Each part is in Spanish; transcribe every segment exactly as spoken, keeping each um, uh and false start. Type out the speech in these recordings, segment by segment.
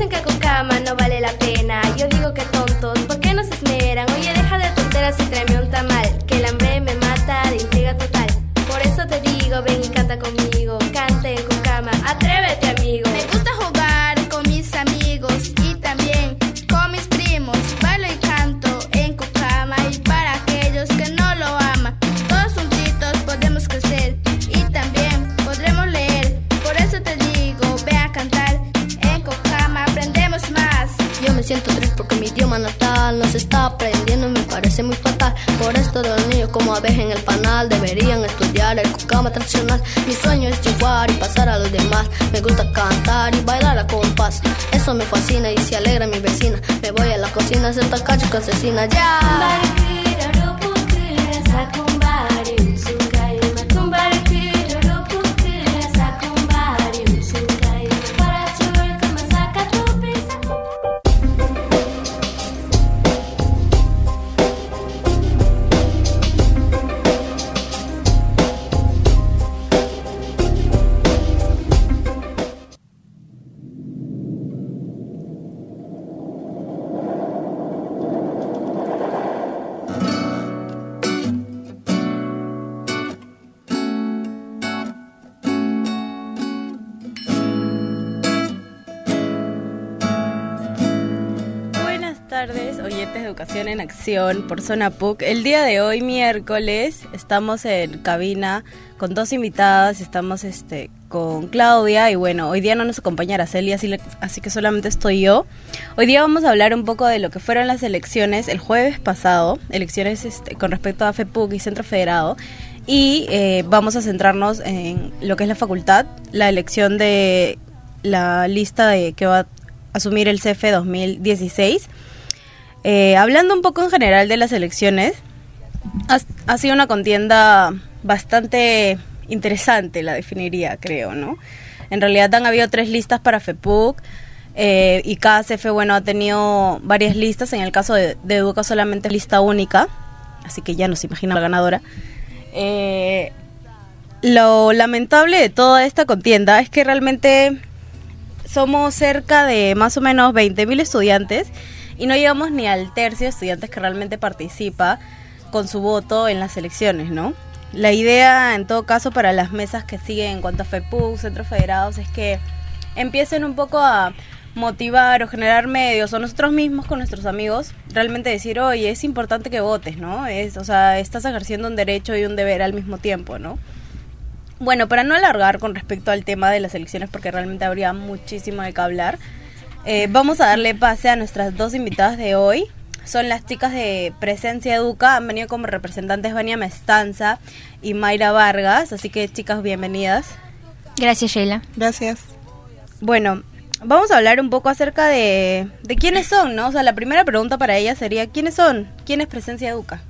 dicen que Cucama no vale la pena. Yo digo que tontos, ¿por qué no se esmeran? Oye, deja de tonteras y tráeme un tamal, que el hambre me mata de intriga total. Por eso te digo, ven y canta conmigo, cante en Cucama, atrévete amigo. Me gusta jugar con mis amigos y también con mis primos. Bailo y canto en Cucama, y para aquellos que no lo aman, todos juntitos podemos crecer y también podremos leer. Por eso te digo, ve a cantar en Cucama, aprendemos más. Yo me siento triste porque mi idioma natal no se está aprendiendo y me parece muy fatal. Por esto de los niños como aves en el panal deberían estudiar el Cucama tradicional. Mi sueño es triunfar y pasar a los demás. Me gusta cantar y bailar a compás. Eso me fascina y se alegra mi vecina. Me voy a la cocina a hacer tacacho con asesina. ¡Ya! Tardes, oyentes de Educación en Acción por Zona P U C. El día de hoy, miércoles, estamos en cabina con dos invitadas. Estamos este con Claudia y bueno, hoy día no nos acompaña Araceli, así, así que solamente estoy yo. Hoy día vamos a hablar un poco de lo que fueron las elecciones el jueves pasado, elecciones este, con respecto a F E P U C y Centro Federado. Y eh, vamos a centrarnos en lo que es la facultad, la elección de la lista de que va a asumir el C E F E dos mil dieciséis. Eh, hablando un poco en general de las elecciones, ha, ha sido una contienda bastante interesante, la definiría, creo, ¿no? En realidad han habido tres listas para F E P U C eh, y cada C E F E, bueno, ha tenido varias listas. En el caso de, de Educa solamente lista única, así que ya nos imagina la ganadora. Eh, lo lamentable de toda esta contienda es que realmente somos cerca de más o menos veinte mil estudiantes y no llegamos ni al tercio de estudiantes que realmente participa con su voto en las elecciones, ¿no? La idea, en todo caso, para las mesas que siguen en cuanto a F E P U C, centros federados, es que empiecen un poco a motivar o generar medios, o nosotros mismos con nuestros amigos, realmente decir, oye, es importante que votes, ¿no? Es, o sea, estás ejerciendo un derecho y un deber al mismo tiempo, ¿no? Bueno, para no alargar con respecto al tema de las elecciones, porque realmente habría muchísimo de qué hablar, eh, vamos a darle pase a nuestras dos invitadas de hoy. Son las chicas de Presencia Educa, han venido como representantes Vania Mestanza y Mayra Vargas, así que chicas, bienvenidas. Gracias, Sheila. Gracias. Bueno, vamos a hablar un poco acerca de, de quiénes son, ¿no? O sea, la primera pregunta para ellas sería, ¿quiénes son? ¿Quién es Presencia Educa?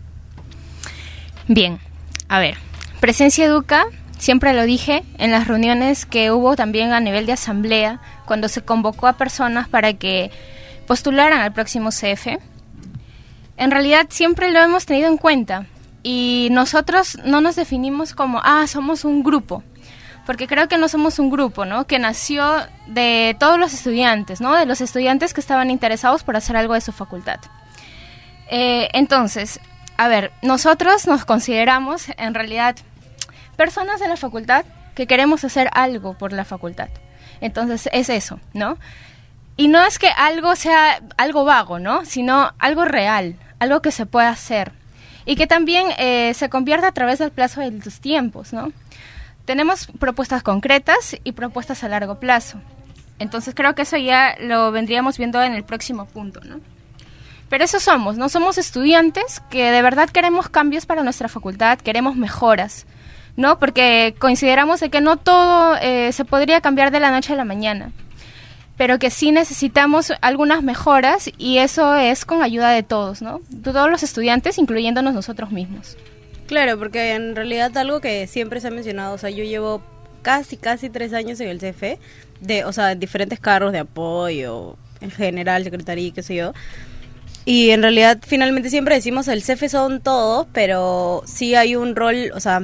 Bien, a ver, Presencia Educa, siempre lo dije en las reuniones que hubo también a nivel de asamblea, cuando se convocó a personas para que postularan al próximo C E F E. En realidad siempre lo hemos tenido en cuenta y nosotros no nos definimos como, ah, somos un grupo, porque creo que no somos un grupo, ¿no? Que nació de todos los estudiantes, ¿no? De los estudiantes que estaban interesados por hacer algo de su facultad. Eh, entonces, a ver, nosotros nos consideramos en realidad personas de la facultad que queremos hacer algo por la facultad. Entonces es eso, ¿no? Y no es que algo sea algo vago, ¿no? Sino algo real, algo que se pueda hacer y que también eh, se convierta a través del plazo de los tiempos, ¿no? Tenemos propuestas concretas y propuestas a largo plazo. Entonces creo que eso ya lo vendríamos viendo en el próximo punto, ¿no? Pero eso somos, ¿no? Somos estudiantes que de verdad queremos cambios para nuestra facultad, queremos mejoras, ¿no? Porque consideramos de que no todo eh, se podría cambiar de la noche a la mañana, pero que sí necesitamos algunas mejoras y eso es con ayuda de todos, ¿no? De todos los estudiantes, incluyéndonos nosotros mismos. Claro, porque en realidad algo que siempre se ha mencionado, o sea, yo llevo casi, casi tres años en el C E F E, de, o sea, en diferentes cargos de apoyo, en general, secretaría, qué sé yo, y en realidad finalmente siempre decimos el C E F E son todos, pero sí hay un rol, o sea,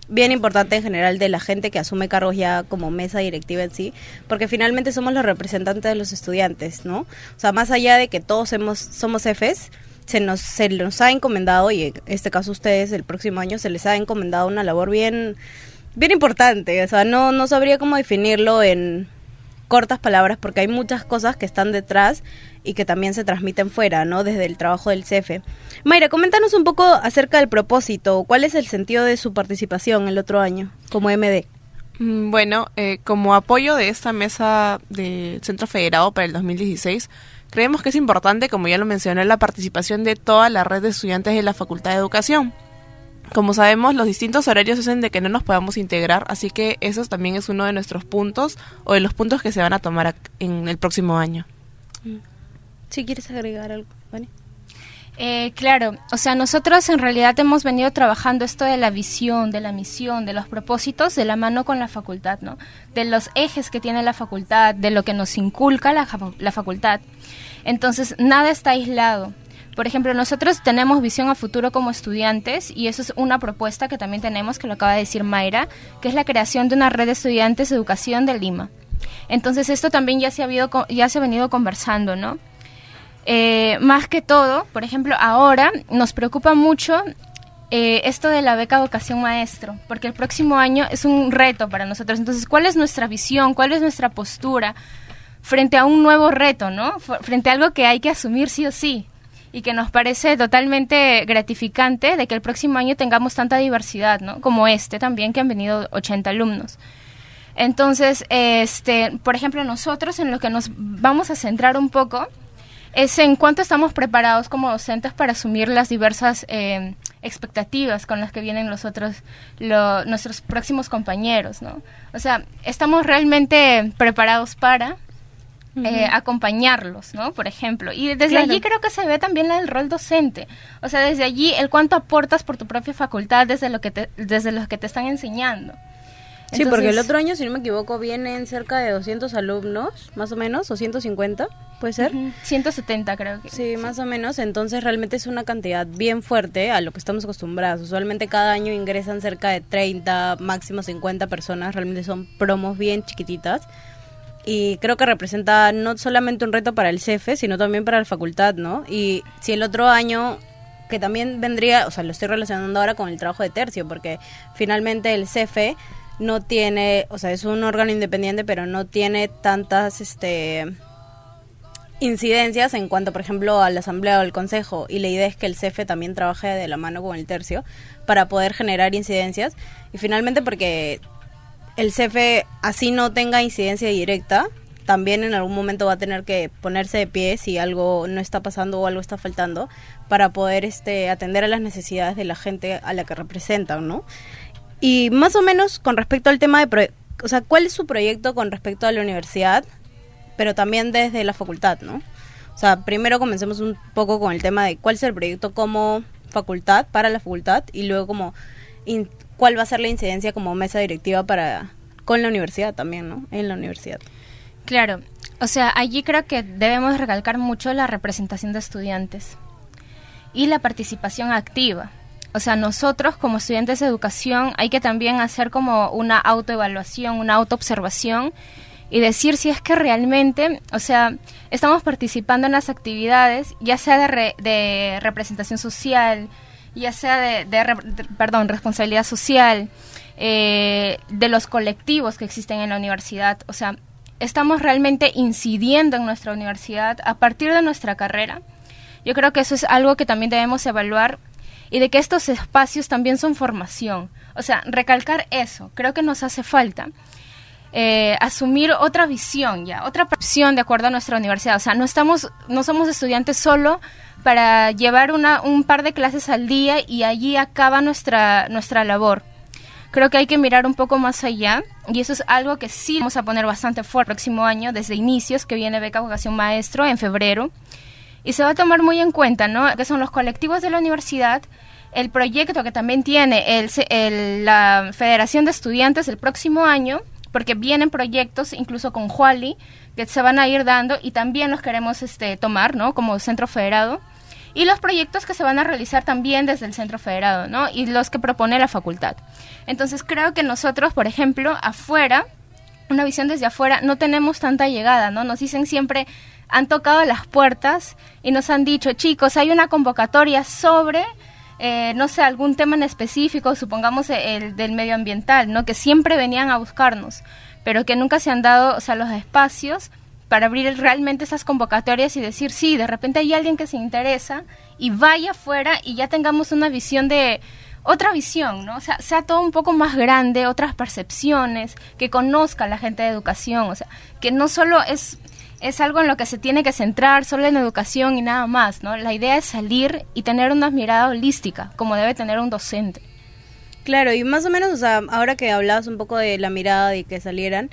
bien importante en general de la gente que asume cargos ya como mesa directiva en sí, porque finalmente somos los representantes de los estudiantes, ¿no? O sea, más allá de que todos hemos, somos jefes, se nos, se nos ha encomendado, y en este caso ustedes el próximo año se les ha encomendado una labor bien, bien importante. O sea, no, no sabría cómo definirlo en cortas palabras, porque hay muchas cosas que están detrás y que también se transmiten fuera, ¿no? Desde el trabajo del C E F E. Mayra, coméntanos un poco acerca del propósito. ¿Cuál es el sentido de su participación el otro año como M D? Bueno, eh, como apoyo de esta mesa del Centro Federado para el dos mil dieciséis, creemos que es importante, como ya lo mencioné, la participación de toda la red de estudiantes de la Facultad de Educación. Como sabemos, los distintos horarios hacen de que no nos podamos integrar, así que eso también es uno de nuestros puntos o de los puntos que se van a tomar en el próximo año. Si quieres agregar algo, ¿vale? Eh, claro, o sea, nosotros en realidad hemos venido trabajando esto de la visión, de la misión, de los propósitos de la mano con la facultad, ¿no? De los ejes que tiene la facultad, de lo que nos inculca la, la facultad. Entonces, nada está aislado. Por ejemplo, nosotros tenemos visión a futuro como estudiantes y eso es una propuesta que también tenemos, que lo acaba de decir Mayra, que es la creación de una red de estudiantes de educación de Lima. Entonces, esto también ya se ha, habido, ya se ha venido conversando, ¿no? Eh, más que todo, por ejemplo, ahora nos preocupa mucho eh, esto de la beca vocación maestro, porque el próximo año es un reto para nosotros. Entonces, ¿cuál es nuestra visión? ¿Cuál es nuestra postura frente a un nuevo reto, ¿no? Frente a algo que hay que asumir sí o sí y que nos parece totalmente gratificante de que el próximo año tengamos tanta diversidad, ¿no? Como este también, que han venido ochenta alumnos. Entonces, este, por ejemplo, nosotros en lo que nos vamos a centrar un poco es en cuánto estamos preparados como docentes para asumir las diversas eh, expectativas con las que vienen los otros, lo, nuestros próximos compañeros, ¿no? O sea, estamos realmente preparados para uh-huh. eh, acompañarlos, ¿no? Por ejemplo. Y desde claro. allí creo que se ve también el rol docente. O sea, desde allí el cuánto aportas por tu propia facultad desde lo que te, desde lo que te están enseñando. Sí, entonces, porque el otro año, si no me equivoco, vienen cerca de doscientos alumnos, más o menos, o ciento cincuenta, ¿puede ser? Uh-huh. ciento setenta creo que. Sí, sí, más o menos, entonces realmente es una cantidad bien fuerte a lo que estamos acostumbrados. Usualmente cada año ingresan cerca de treinta, máximo cincuenta personas, realmente son promos bien chiquititas. Y creo que representa no solamente un reto para el C E F E, sino también para la facultad, ¿no? Y si el otro año, que también vendría, o sea, lo estoy relacionando ahora con el trabajo de tercio, porque finalmente el C E F E no tiene, o sea, es un órgano independiente, pero no tiene tantas este incidencias en cuanto, por ejemplo, a la asamblea o al consejo, y la idea es que el C E F E también trabaje de la mano con el tercio para poder generar incidencias, y finalmente porque el C E F E, así no tenga incidencia directa, también en algún momento va a tener que ponerse de pie si algo no está pasando o algo está faltando, para poder este atender a las necesidades de la gente a la que representan, ¿no? Y más o menos con respecto al tema de, pro- o sea, ¿cuál es su proyecto con respecto a la universidad, pero también desde la facultad, ¿no? O sea, primero comencemos un poco con el tema de cuál es el proyecto como facultad, para la facultad, y luego como in- cuál va a ser la incidencia como mesa directiva para con la universidad también, ¿no? En la universidad. Claro, o sea, allí creo que debemos recalcar mucho la representación de estudiantes y la participación activa. O sea, nosotros como estudiantes de educación hay que también hacer como una autoevaluación, una autoobservación y decir si es que realmente, o sea, estamos participando en las actividades, ya sea de, re, de representación social, ya sea de, de, de perdón, responsabilidad social, eh, de los colectivos que existen en la universidad. O sea, estamos realmente incidiendo en nuestra universidad a partir de nuestra carrera. Yo creo que eso es algo que también debemos evaluar, y de que estos espacios también son formación. O sea, recalcar eso, creo que nos hace falta. Eh, asumir otra visión ya, otra percepción de acuerdo a nuestra universidad. O sea, no estamos, no somos estudiantes solo para llevar una, un par de clases al día y allí acaba nuestra, nuestra labor. Creo que hay que mirar un poco más allá, y eso es algo que sí vamos a poner bastante fuerte el próximo año, desde inicios, que viene Beca Vocación Maestro en febrero. Y se va a tomar muy en cuenta, ¿no?, que son los colectivos de la universidad, el proyecto que también tiene el, el, la Federación de Estudiantes el próximo año, porque vienen proyectos incluso con Huali que se van a ir dando y también los queremos este, tomar, ¿no?, como centro federado. y los proyectos que se van a realizar también desde el Centro Federado, ¿no? Y los que propone la facultad. Entonces creo que nosotros, por ejemplo, afuera, una visión desde afuera, no tenemos tanta llegada, ¿no? Nos dicen siempre, han tocado las puertas y nos han dicho, chicos, hay una convocatoria sobre, eh, no sé, algún tema en específico, supongamos el del medioambiental, ¿no? Que siempre venían a buscarnos, pero que nunca se han dado, o sea, los espacios para abrir realmente esas convocatorias y decir, sí, de repente hay alguien que se interesa y vaya afuera y ya tengamos una visión de, otra visión, ¿no? O sea, sea todo un poco más grande, otras percepciones, que conozca la gente de educación, o sea, que no solo es, es algo en lo que se tiene que centrar, solo en educación y nada más, ¿no? La idea es salir y tener una mirada holística, como debe tener un docente. Claro, y más o menos, o sea, ahora que hablabas un poco de la mirada y que salieran,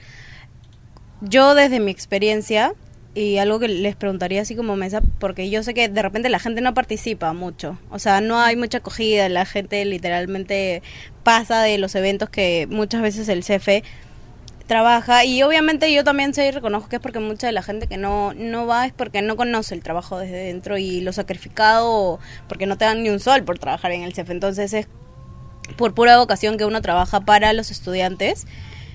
yo desde mi experiencia, y algo que les preguntaría así como mesa, porque yo sé que de repente la gente no participa mucho, o sea, no hay mucha acogida, la gente literalmente pasa de los eventos que muchas veces el C F E trabaja, y obviamente yo también sé y reconozco que es porque mucha de la gente que no, no va es porque no conoce el trabajo desde dentro y lo sacrificado, porque no te dan ni un sol por trabajar en el C F E, entonces es por pura vocación que uno trabaja para los estudiantes.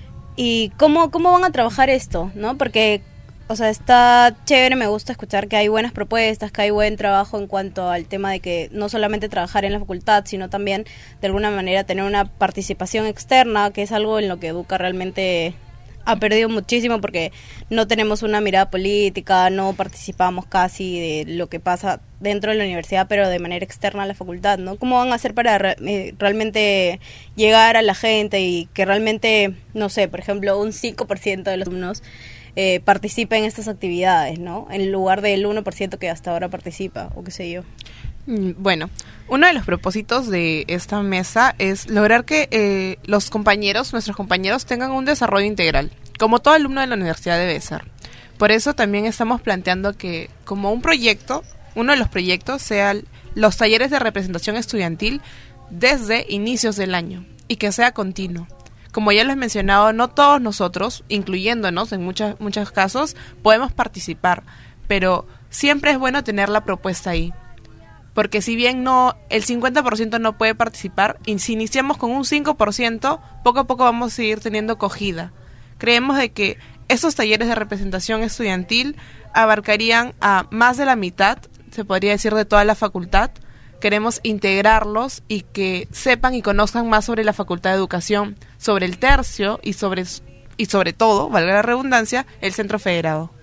¿Y cómo, cómo van a trabajar esto, no? Porque, o sea, está chévere, me gusta escuchar que hay buenas propuestas, que hay buen trabajo en cuanto al tema de que no solamente trabajar en la facultad, sino también, de alguna manera, tener una participación externa, que es algo en lo que Educa realmente ha perdido muchísimo porque no tenemos una mirada política, no participamos casi de lo que pasa dentro de la universidad, pero de manera externa a la facultad, ¿no? ¿Cómo van a hacer para re- eh, realmente llegar a la gente y que realmente, no sé, por ejemplo, un cinco por ciento de los alumnos eh, participe en estas actividades, ¿no? En lugar del uno por ciento que hasta ahora participa, o qué sé yo. Bueno, uno de los propósitos de esta mesa es lograr que eh, los compañeros, nuestros compañeros, tengan un desarrollo integral, como todo alumno de la universidad debe ser. Por eso también estamos planteando que, como un proyecto, uno de los proyectos sean los talleres de representación estudiantil desde inicios del año y que sea continuo. Como ya les he mencionado, no todos nosotros, incluyéndonos en muchas, muchos casos, podemos participar, pero siempre es bueno tener la propuesta ahí. Porque si bien no el cincuenta por ciento no puede participar, y si iniciamos con un cinco por ciento, poco a poco vamos a seguir teniendo acogida. Creemos de que estos talleres de representación estudiantil abarcarían a más de la mitad, se podría decir, de toda la facultad. Queremos integrarlos y que sepan y conozcan más sobre la Facultad de Educación, sobre el tercio y sobre, y sobre todo, valga la redundancia, el Centro Federado.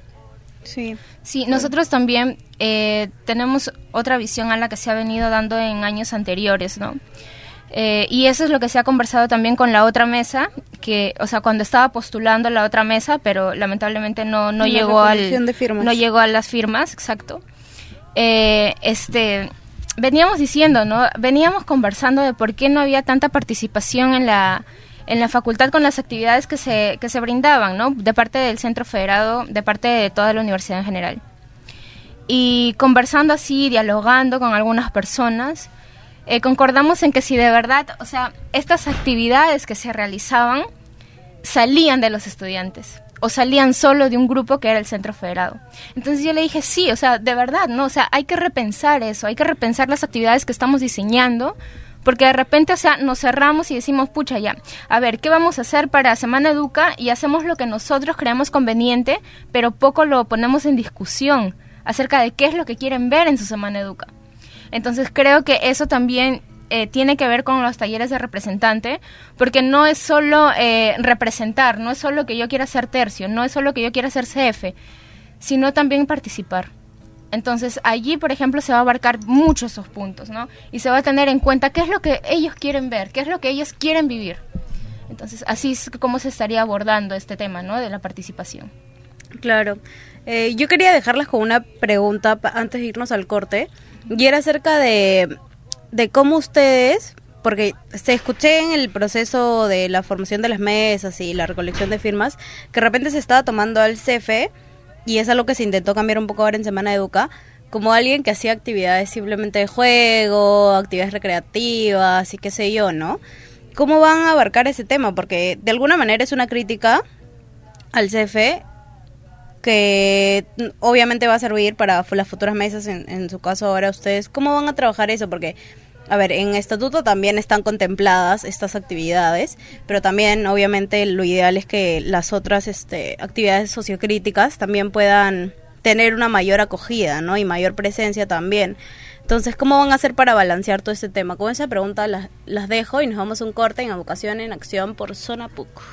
Sí. Sí, nosotros también eh, tenemos otra visión a la que se ha venido dando en años anteriores, ¿no? Eh, y eso es lo que se ha conversado también con la otra mesa, que, o sea, cuando estaba postulando la otra mesa, pero lamentablemente no, no llegó al, de firmas. no llegó a las firmas, exacto. Eh, este, veníamos diciendo, ¿no? Veníamos conversando de por qué no había tanta participación en la en la facultad con las actividades que se que se brindaban, ¿no? De parte del Centro Federado, de parte de toda la universidad en general. Y conversando así, dialogando con algunas personas, eh, concordamos en que si de verdad, o sea, estas actividades que se realizaban salían de los estudiantes o salían solo de un grupo que era el Centro Federado. Entonces yo le dije, sí, o sea, de verdad, ¿no? O sea, hay que repensar eso, hay que repensar las actividades que estamos diseñando, porque de repente, o sea, nos cerramos y decimos, pucha, ya, a ver, ¿qué vamos a hacer para Semana Educa? Y hacemos lo que nosotros creemos conveniente, pero poco lo ponemos en discusión acerca de qué es lo que quieren ver en su Semana Educa. Entonces creo que eso también eh, tiene que ver con los talleres de representante, porque no es solo eh, representar, no es solo que yo quiera ser tercio, no es solo que yo quiera ser C F, sino también participar. Entonces allí, por ejemplo, se va a abarcar muchos esos puntos, ¿no? Y se va a tener en cuenta qué es lo que ellos quieren ver, qué es lo que ellos quieren vivir. Entonces así es como se estaría abordando este tema, ¿no? De la participación. Claro. Eh, yo quería dejarles con una pregunta pa- antes de irnos al corte, y era acerca de, de cómo ustedes, porque se escuché en el proceso de la formación de las mesas y la recolección de firmas, que de repente se estaba tomando al C F E, y es algo que se intentó cambiar un poco ahora en Semana Educa, como alguien que hacía actividades simplemente de juego, actividades recreativas y qué sé yo, ¿no? ¿Cómo van a abarcar ese tema? Porque de alguna manera es una crítica al C F E que obviamente va a servir para las futuras mesas, en, en su caso ahora ustedes, ¿cómo van a trabajar eso? Porque, a ver, en estatuto también están contempladas estas actividades, pero también obviamente lo ideal es que las otras este, actividades sociocríticas también puedan tener una mayor acogida, ¿no? Y mayor presencia también. Entonces, ¿cómo van a hacer para balancear todo este tema? Con esa pregunta las, las dejo y nos vamos a un corte en Educación en Acción por Zona P U C.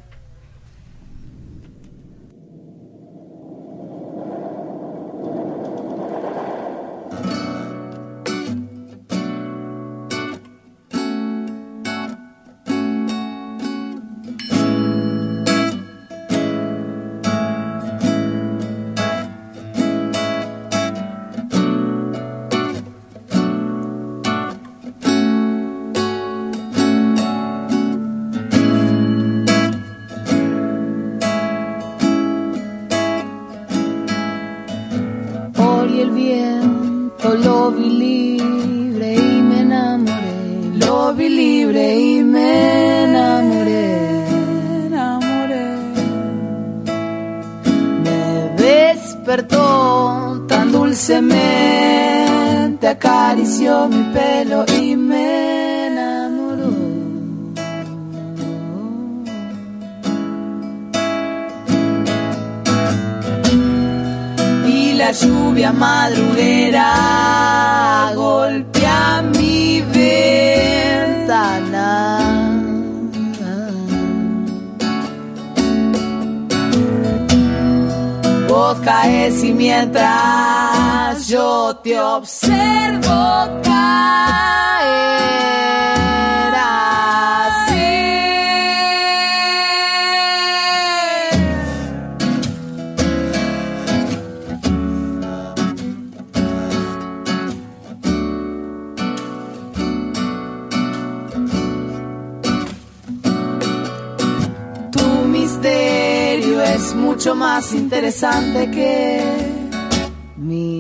Lo vi libre y me enamoré, lo vi libre y me enamoré, enamoré. Me despertó tan dulcemente, acarició mi pelo y me enamoró. Y la lluvia madruguera golpea mi ventana. Vos caes y mientras yo te observo caer así. Es mucho más interesante que mi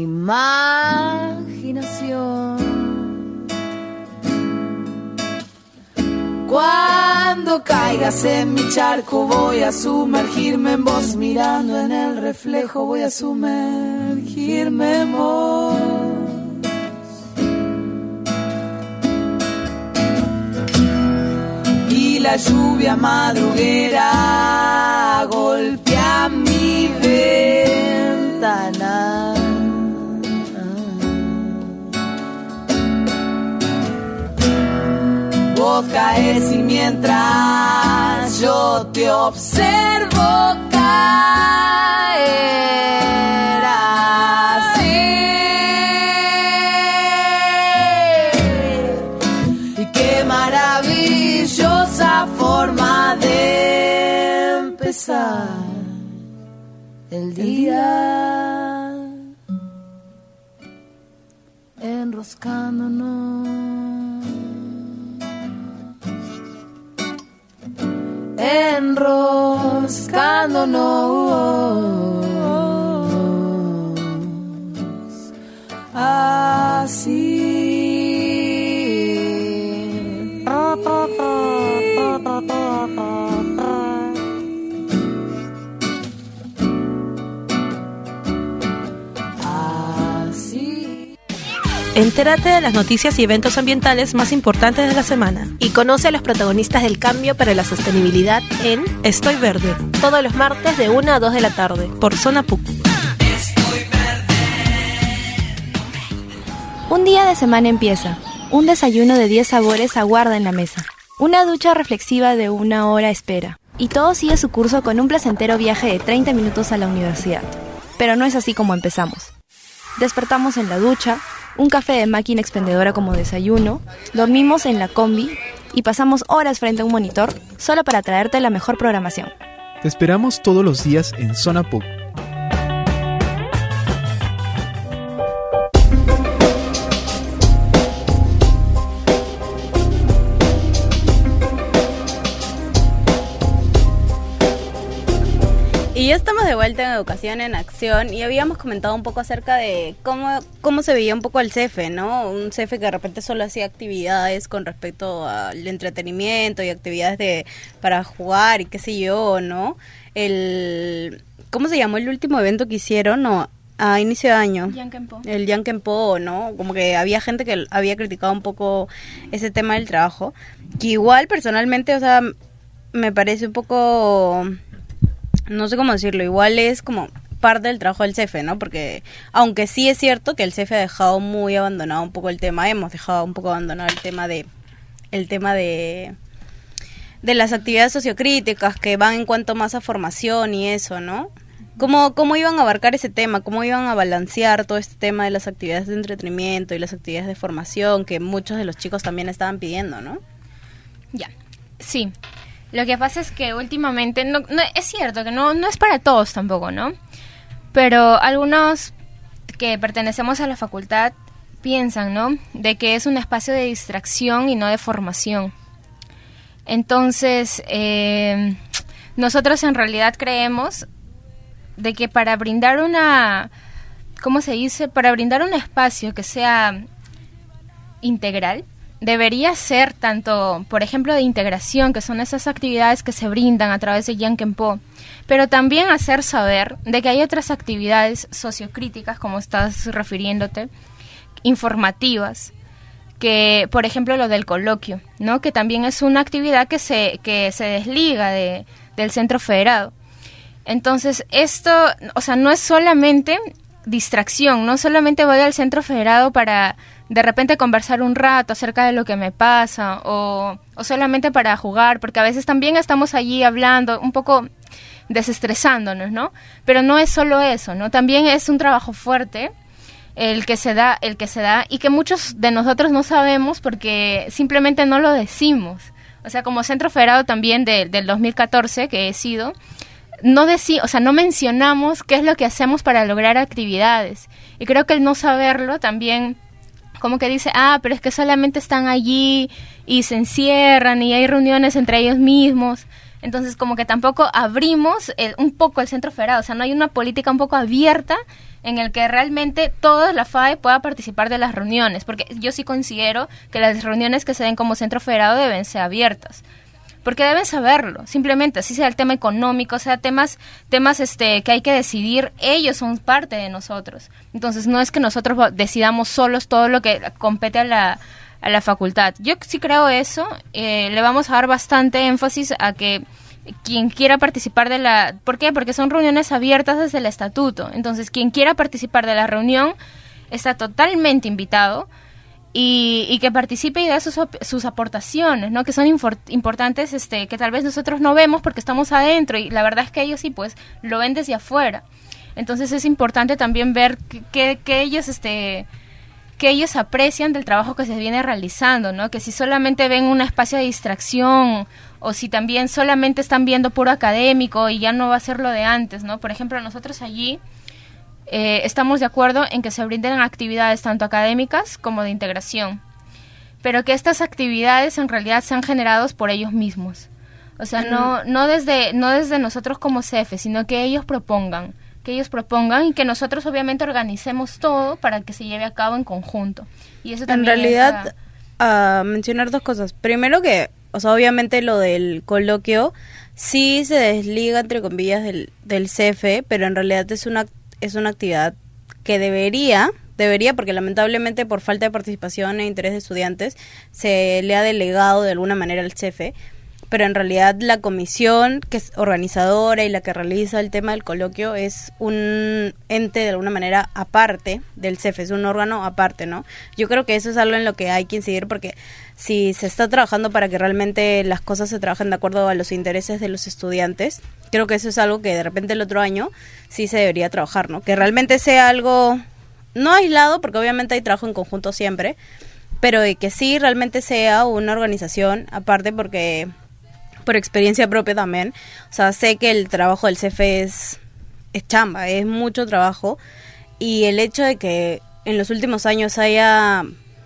imaginación. Cuando caigas en mi charco voy a sumergirme en vos, mirando en el reflejo voy a sumergirme en vos. Y la lluvia madruguera golpea mi ventana. Vos caes y mientras yo te observo caer así. Y qué maravillosa forma de empezar el día, enroscándonos, enroscándonos así. Entérate de las noticias y eventos ambientales más importantes de la semana. Y conoce a los protagonistas del cambio para la sostenibilidad en Estoy Verde. Todos los martes de una a dos de la tarde. Por Zona P U C. Un día de semana empieza. Un desayuno de diez sabores aguarda en la mesa. Una ducha reflexiva de una hora espera. Y todo sigue su curso con un placentero viaje de treinta minutos a la universidad. Pero no es así como empezamos. Despertamos en la ducha, un café de máquina expendedora como desayuno, dormimos en la combi y pasamos horas frente a un monitor solo para traerte la mejor programación. Te esperamos todos los días en Zona P U C. Y ya estamos de vuelta en Educación en Acción y habíamos comentado un poco acerca de cómo, cómo se veía un poco el C E F E, ¿no? Un C E F E que de repente solo hacía actividades con respecto al entretenimiento y actividades de para jugar y qué sé yo, ¿no? El ¿cómo se llamó el último evento que hicieron? No, a inicio de año. Yankenpo. El Yankenpo, ¿no? Como que había gente que había criticado un poco ese tema del trabajo. Que igual, personalmente, o sea, me parece un poco... No sé cómo decirlo, igual es como parte del trabajo del C E F E, ¿no? Porque, aunque sí es cierto que el C E F E ha dejado muy abandonado un poco el tema, hemos dejado un poco abandonado el tema de... El tema de... de las actividades sociocríticas que van en cuanto más a formación y eso, ¿no? ¿Cómo, ¿Cómo iban a abarcar ese tema? ¿Cómo iban a balancear todo este tema de las actividades de entretenimiento y las actividades de formación que muchos de los chicos también estaban pidiendo, ¿no? Ya, sí. Lo que pasa es que últimamente, no, no es cierto que no, no es para todos tampoco, ¿no? Pero algunos que pertenecemos a la facultad piensan, ¿no? De que es un espacio de distracción y no de formación. Entonces, eh, nosotros en realidad creemos de que para brindar una, ¿cómo se dice? Para brindar un espacio que sea integral, debería ser tanto, por ejemplo, de integración, que son esas actividades que se brindan a través de Yankenpo, pero también hacer saber de que hay otras actividades sociocríticas, como estás refiriéndote, informativas, que, por ejemplo, lo del coloquio, ¿no? Que también es una actividad que se, que se desliga de, del Centro Federado. Entonces, esto, o sea, no es solamente distracción, no solamente voy al Centro Federado para de repente conversar un rato acerca de lo que me pasa o, o solamente para jugar, porque a veces también estamos allí hablando, un poco desestresándonos, ¿no? Pero no es solo eso, ¿no? También es un trabajo fuerte el que se da, el que se da y que muchos de nosotros no sabemos porque simplemente no lo decimos. O sea, como Centro Federado también de, del dos mil catorce que he sido, no deci- o sea, no mencionamos qué es lo que hacemos para lograr actividades. Y creo que el no saberlo también como que dice, ah, pero es que solamente están allí y se encierran y hay reuniones entre ellos mismos. Entonces, como que tampoco abrimos el, un poco el Centro Federado. O sea, no hay una política un poco abierta en el que realmente toda la F A E pueda participar de las reuniones. Porque yo sí considero que las reuniones que se den como Centro Federado deben ser abiertas. Porque deben saberlo, simplemente, así sea el tema económico, sea temas temas este que hay que decidir, ellos son parte de nosotros. Entonces, no es que nosotros decidamos solos todo lo que compete a la, a la facultad. Yo sí creo eso, eh, le vamos a dar bastante énfasis a que quien quiera participar de la... ¿Por qué? Porque son reuniones abiertas desde el estatuto. Entonces, quien quiera participar de la reunión está totalmente invitado. Y, y que participe y dé sus, sus aportaciones, ¿no? Que son infor, importantes, este, que tal vez nosotros no vemos porque estamos adentro y la verdad es que ellos sí, pues, lo ven desde afuera. Entonces es importante también ver que, que, que ellos, este, que ellos aprecian del trabajo que se viene realizando, ¿no? Que si solamente ven un espacio de distracción o si también solamente están viendo puro académico y ya no va a ser lo de antes, ¿no? Por ejemplo, nosotros allí Eh, estamos de acuerdo en que se brinden actividades tanto académicas como de integración, pero que estas actividades en realidad sean generadas por ellos mismos. O sea, mm. no no desde no desde nosotros como C E F E, sino que ellos propongan, que ellos propongan y que nosotros obviamente organicemos todo para que se lleve a cabo en conjunto. Y eso también en realidad, a... uh, mencionar dos cosas. Primero que, o sea, obviamente lo del coloquio sí se desliga, entre comillas, del, del C E F E, pero en realidad es una es una actividad que debería, debería, porque lamentablemente por falta de participación e interés de estudiantes se le ha delegado de alguna manera al C E F E, pero en realidad la comisión que es organizadora y la que realiza el tema del coloquio es un ente de alguna manera aparte del C E F E, es un órgano aparte, ¿no? Yo creo que eso es algo en lo que hay que incidir porque si se está trabajando para que realmente las cosas se trabajen de acuerdo a los intereses de los estudiantes, creo que eso es algo que de repente el otro año sí se debería trabajar, ¿no? Que realmente sea algo no aislado, porque obviamente hay trabajo en conjunto siempre, pero de que sí realmente sea una organización aparte, porque por experiencia propia también, o sea, sé que el trabajo del C E F E es, es chamba, es mucho trabajo, y el hecho de que en los últimos años haya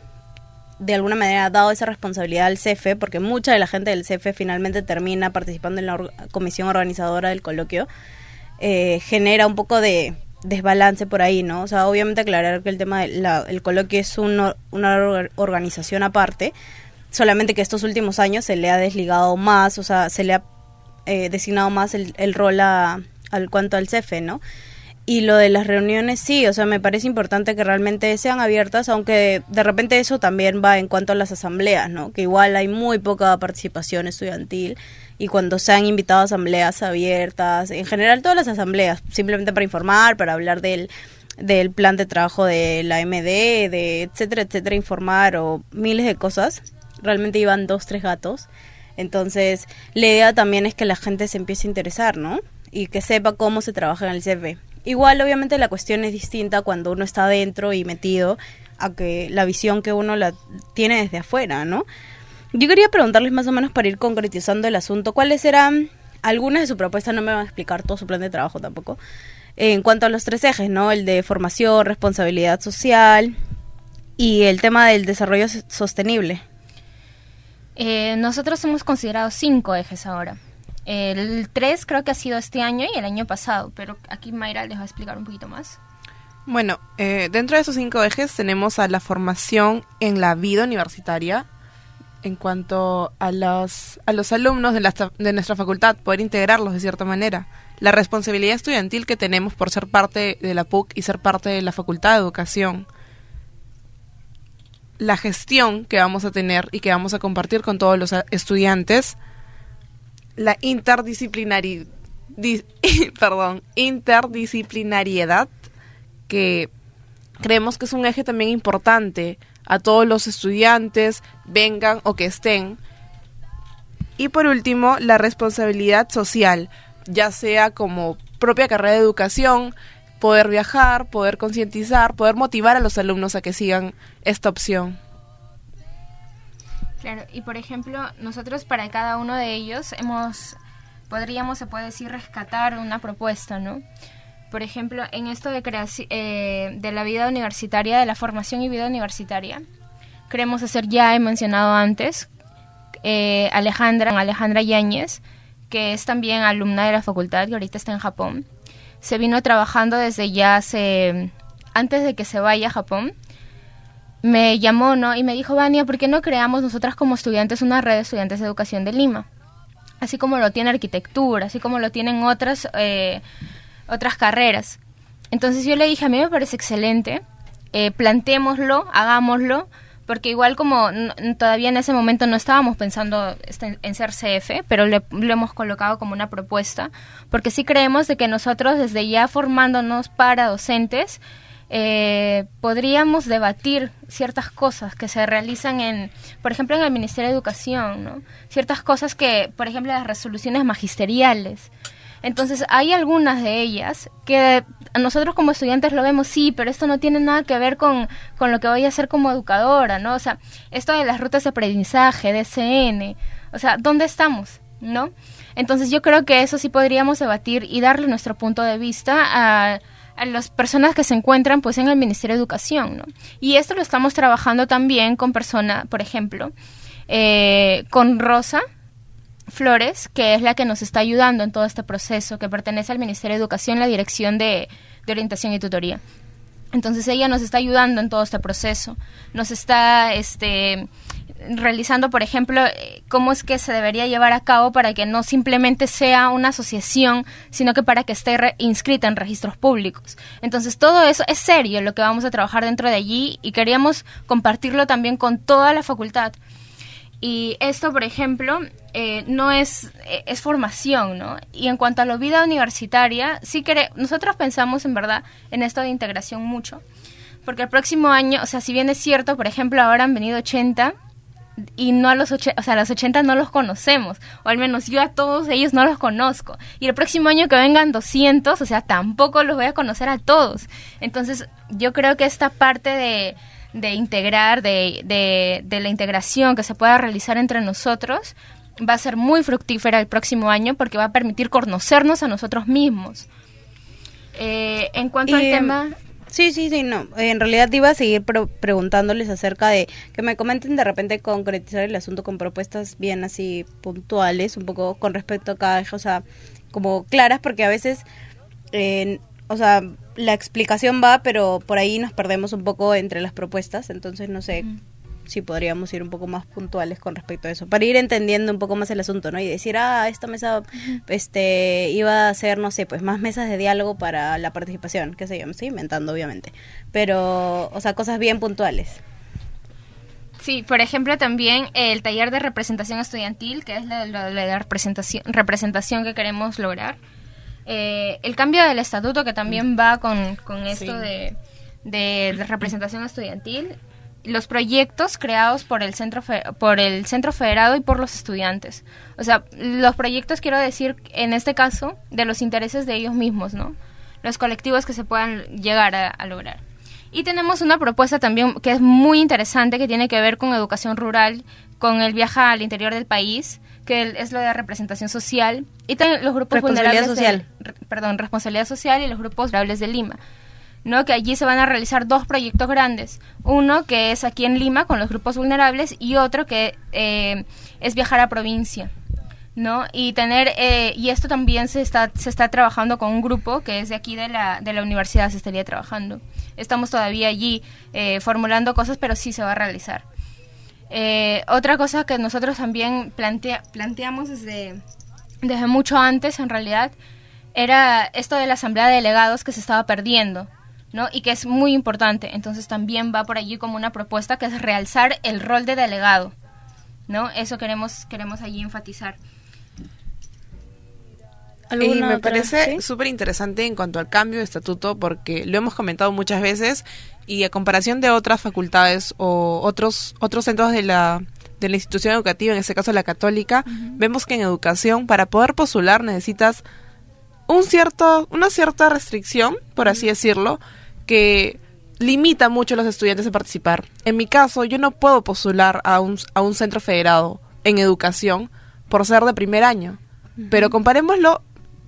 de alguna manera dado esa responsabilidad al C E F E, porque mucha de la gente del C E F E finalmente termina participando en la or- comisión organizadora del coloquio, eh, genera un poco de desbalance por ahí, ¿no? O sea, obviamente aclarar que el tema del el coloquio es un, una or- organización aparte, solamente que estos últimos años se le ha desligado más, o sea, se le ha eh, designado más el, el rol a, al cuanto al C E F E, ¿no? Y lo de las reuniones, sí, o sea, me parece importante que realmente sean abiertas, aunque de repente eso también va en cuanto a las asambleas, ¿no? Que igual hay muy poca participación estudiantil y cuando se han invitado a asambleas abiertas, en general todas las asambleas, simplemente para informar, para hablar del, del plan de trabajo de la M D, de etcétera, etcétera, informar o miles de cosas, realmente iban dos, tres gatos. Entonces, la idea también es que la gente se empiece a interesar, ¿no? Y que sepa cómo se trabaja en el C E F E. Igual, obviamente, la cuestión es distinta cuando uno está adentro y metido a que la visión que uno la tiene desde afuera, ¿no? Yo quería preguntarles más o menos para ir concretizando el asunto, ¿cuáles eran algunas de sus propuestas? No me van a explicar todo su plan de trabajo tampoco. En cuanto a los tres ejes, ¿no? El de formación, responsabilidad social y el tema del desarrollo sostenible. Eh, nosotros hemos considerado cinco ejes ahora. El tres creo que ha sido este año y el año pasado, pero aquí Mayra les va a explicar un poquito más. Bueno, eh, dentro de esos cinco ejes tenemos a la formación en la vida universitaria, en cuanto a los, a los alumnos de, la, de nuestra facultad, poder integrarlos de cierta manera. La responsabilidad estudiantil que tenemos por ser parte de la P U C y ser parte de la Facultad de Educación. La gestión que vamos a tener y que vamos a compartir con todos los estudiantes. La interdisciplinari, di, perdón, interdisciplinariedad, que creemos que es un eje también importante a todos los estudiantes, vengan o que estén. Y por último, la responsabilidad social, ya sea como propia carrera de educación, poder viajar, poder concientizar, poder motivar a los alumnos a que sigan esta opción. Claro, y por ejemplo, nosotros para cada uno de ellos hemos, podríamos, se puede decir, rescatar una propuesta, ¿no? Por ejemplo, en esto de creaci- eh, de la vida universitaria, de la formación y vida universitaria, queremos hacer, ya he mencionado antes, eh, Alejandra, Alejandra Yáñez, que es también alumna de la facultad, que ahorita está en Japón. Se vino trabajando desde ya hace, antes de que se vaya a Japón, me llamó, ¿no? Y me dijo, Vania, ¿por qué no creamos nosotras como estudiantes una red de estudiantes de educación de Lima? Así como lo tiene arquitectura, así como lo tienen otras, eh, otras carreras. Entonces yo le dije, a mí me parece excelente, eh, plantémoslo, hagámoslo, porque igual como n- todavía en ese momento no estábamos pensando en, en ser C F E, pero le, lo hemos colocado como una propuesta, porque sí creemos de que nosotros desde ya formándonos para docentes, Eh, podríamos debatir ciertas cosas que se realizan en, por ejemplo, en el Ministerio de Educación, ¿no? Ciertas cosas que, por ejemplo, las resoluciones magisteriales. Entonces, hay algunas de ellas que nosotros como estudiantes lo vemos, sí, pero esto no tiene nada que ver con, con lo que voy a hacer como educadora, ¿no? O sea, esto de las rutas de aprendizaje, D C N, o sea, ¿dónde estamos, no? Entonces, yo creo que eso sí podríamos debatir y darle nuestro punto de vista a a las personas que se encuentran pues en el Ministerio de Educación, ¿no? Y esto lo estamos trabajando también con personas, por ejemplo, eh, con Rosa Flores, que es la que nos está ayudando en todo este proceso, que pertenece al Ministerio de Educación, la Dirección de, de Orientación y Tutoría. Entonces ella nos está ayudando en todo este proceso, nos está este realizando, por ejemplo, cómo es que se debería llevar a cabo para que no simplemente sea una asociación, sino que para que esté re- inscrita en registros públicos. Entonces, todo eso es serio lo que vamos a trabajar dentro de allí y queríamos compartirlo también con toda la facultad. Y esto, por ejemplo, eh, no es, eh, es formación, ¿no? Y en cuanto a la vida universitaria, sí que nosotros pensamos, en verdad, en esto de integración mucho, porque el próximo año, o sea, si bien es cierto, por ejemplo, ahora han venido ochenta, y no a los ochenta, o sea, a los ochenta no los conocemos, o al menos yo a todos ellos no los conozco, y el próximo año que vengan doscientos, o sea, tampoco los voy a conocer a todos. Entonces, yo creo que esta parte de, de integrar, de, de, de la integración que se pueda realizar entre nosotros, va a ser muy fructífera el próximo año, porque va a permitir conocernos a nosotros mismos. Eh, en cuanto y, al tema... Sí, sí, sí, no. En realidad iba a seguir pre- preguntándoles acerca de que me comenten de repente concretizar el asunto con propuestas bien así puntuales, un poco con respecto a cada eje, o sea, como claras, porque a veces, eh, o sea, la explicación va, pero por ahí nos perdemos un poco entre las propuestas, entonces no sé, mm. sí podríamos ir un poco más puntuales con respecto a eso, para ir entendiendo un poco más el asunto, ¿no? Y decir, ah, esta mesa uh-huh. este iba a ser, no sé, pues más mesas de diálogo para la participación, qué sé yo, me estoy inventando, obviamente. Pero, o sea, cosas bien puntuales. Sí, por ejemplo, también el taller de representación estudiantil, que es la, la, la representación, representación que queremos lograr. Eh, el cambio del estatuto, que también va con, con esto sí. de, de, de representación estudiantil. Los proyectos creados por el centro fe, por el centro federado y por los estudiantes. O sea, los proyectos, quiero decir, en este caso, de los intereses de ellos mismos, ¿no? Los colectivos que se puedan llegar a, a lograr. Y tenemos una propuesta también que es muy interesante, que tiene que ver con educación rural, con el viaje al interior del país, que es lo de representación social, y también los grupos vulnerables social. De, perdón, responsabilidad social y los grupos vulnerables de Lima, ¿no? Que allí se van a realizar dos proyectos grandes, uno que es aquí en Lima con los grupos vulnerables y otro que eh, es viajar a provincia, ¿no? Y tener eh, y esto también se está se está trabajando con un grupo que es de aquí de la de la universidad, se estaría trabajando. Estamos todavía allí eh, formulando cosas, pero sí se va a realizar. Eh, otra cosa que nosotros también plantea, planteamos desde, desde mucho antes, en realidad, era esto de la asamblea de delegados que se estaba perdiendo, ¿no? Y que es muy importante. Entonces también va por allí como una propuesta que es realzar el rol de delegado, ¿no? Eso queremos, queremos allí enfatizar. Y me parece súper interesante en cuanto al cambio de estatuto, porque lo hemos comentado muchas veces y a comparación de otras facultades o otros otros centros de la de la institución educativa, en este caso la católica, uh-huh. vemos que en educación para poder postular necesitas un cierto una cierta restricción, por así uh-huh. decirlo, que limita mucho a los estudiantes a participar. En mi caso, yo no puedo postular a un a un centro federado en educación por ser de primer año, uh-huh. pero comparémoslo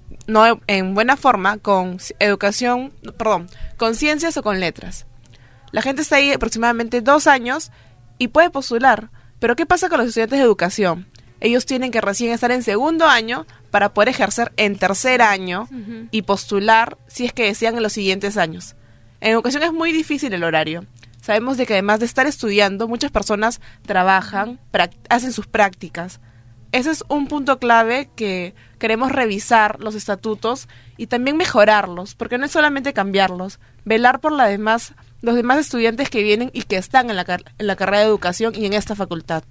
no en buena forma con educación, perdón, con ciencias o con letras. La gente está ahí aproximadamente dos años y puede postular, pero ¿qué pasa con los estudiantes de educación? Ellos tienen que recién estar en segundo año para poder ejercer en tercer año uh-huh. y postular si es que desean en los siguientes años. En educación es muy difícil el horario. Sabemos de que además de estar estudiando, muchas personas trabajan, pract- hacen sus prácticas. Ese es un punto clave que queremos revisar los estatutos y también mejorarlos, porque no es solamente cambiarlos, velar por la demás, los demás estudiantes que vienen y que están en la, car- en la carrera de educación y en esta facultad.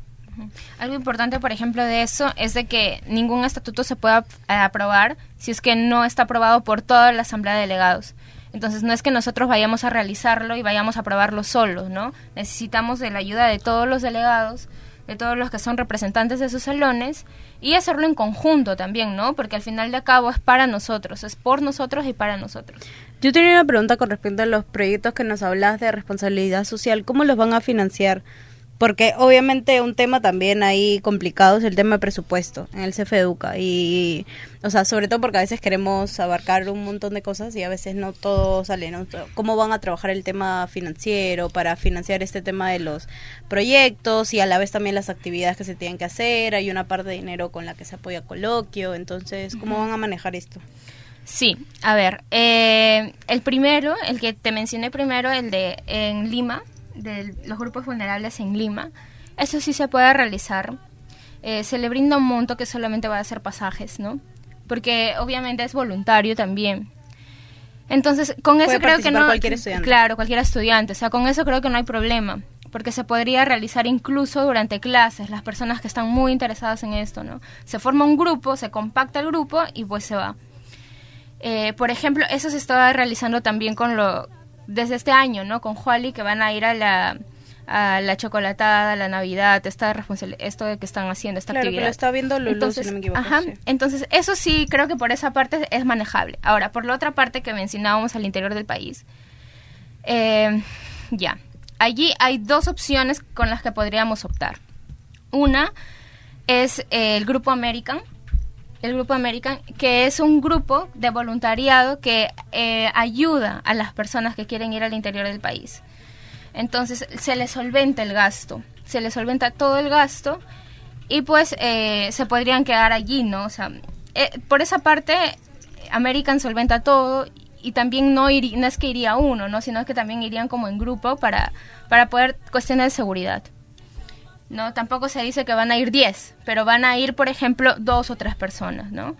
Algo importante, por ejemplo, de eso es de que ningún estatuto se pueda aprobar si es que no está aprobado por toda la asamblea de delegados. Entonces no es que nosotros vayamos a realizarlo y vayamos a aprobarlo solos, ¿no? Necesitamos de la ayuda de todos los delegados, de todos los que son representantes de sus salones, y hacerlo en conjunto también, ¿no? Porque al final de cabo es para nosotros, es por nosotros y para nosotros. Yo tenía una pregunta con respecto a los proyectos que nos hablas de responsabilidad social. ¿Cómo los van a financiar? Porque obviamente un tema también ahí complicado es el tema de presupuesto en el C F Educa y, o sea, sobre todo porque a veces queremos abarcar un montón de cosas y a veces no todo sale, ¿no? ¿Cómo van a trabajar el tema financiero para financiar este tema de los proyectos y a la vez también las actividades que se tienen que hacer? Hay una parte de dinero con la que se apoya coloquio, entonces, ¿cómo van a manejar esto? Sí, a ver, eh, el primero, el que te mencioné primero, el de en Lima, de los grupos vulnerables en Lima, eso sí se puede realizar. Eh, se le brinda un monto que solamente va a ser pasajes, ¿no? Porque obviamente es voluntario también. Entonces, con eso creo que no... cualquier estudiante. Claro, cualquier estudiante. O sea, con eso creo que no hay problema. Porque se podría realizar incluso durante clases, las personas que están muy interesadas en esto, ¿no? Se forma un grupo, se compacta el grupo y pues se va. Eh, por ejemplo, eso se estaba realizando también con lo... desde este año, ¿no? Con Juali, que van a ir a la a la chocolatada, a la Navidad, esta responsabilidad, esto de que están haciendo, esta claro, actividad. Claro, pero está viendo Lulú, entonces, si no me equivoco. Ajá, sí. Entonces, eso sí, creo que por esa parte es manejable. Ahora, por la otra parte que mencionábamos al interior del país, eh, ya, allí hay dos opciones con las que podríamos optar. Una es eh, el Grupo American, el Grupo American, que es un grupo de voluntariado que eh, ayuda a las personas que quieren ir al interior del país. Entonces, se les solventa el gasto, se les solventa todo el gasto y pues eh, se podrían quedar allí, ¿no? O sea, eh, por esa parte, American solventa todo y también no, ir, no es que iría uno, ¿no? Sino que también irían como en grupo para, para poder cuestiones de seguridad. No, tampoco se dice que van a ir diez, pero van a ir, por ejemplo, dos o tres personas, ¿no?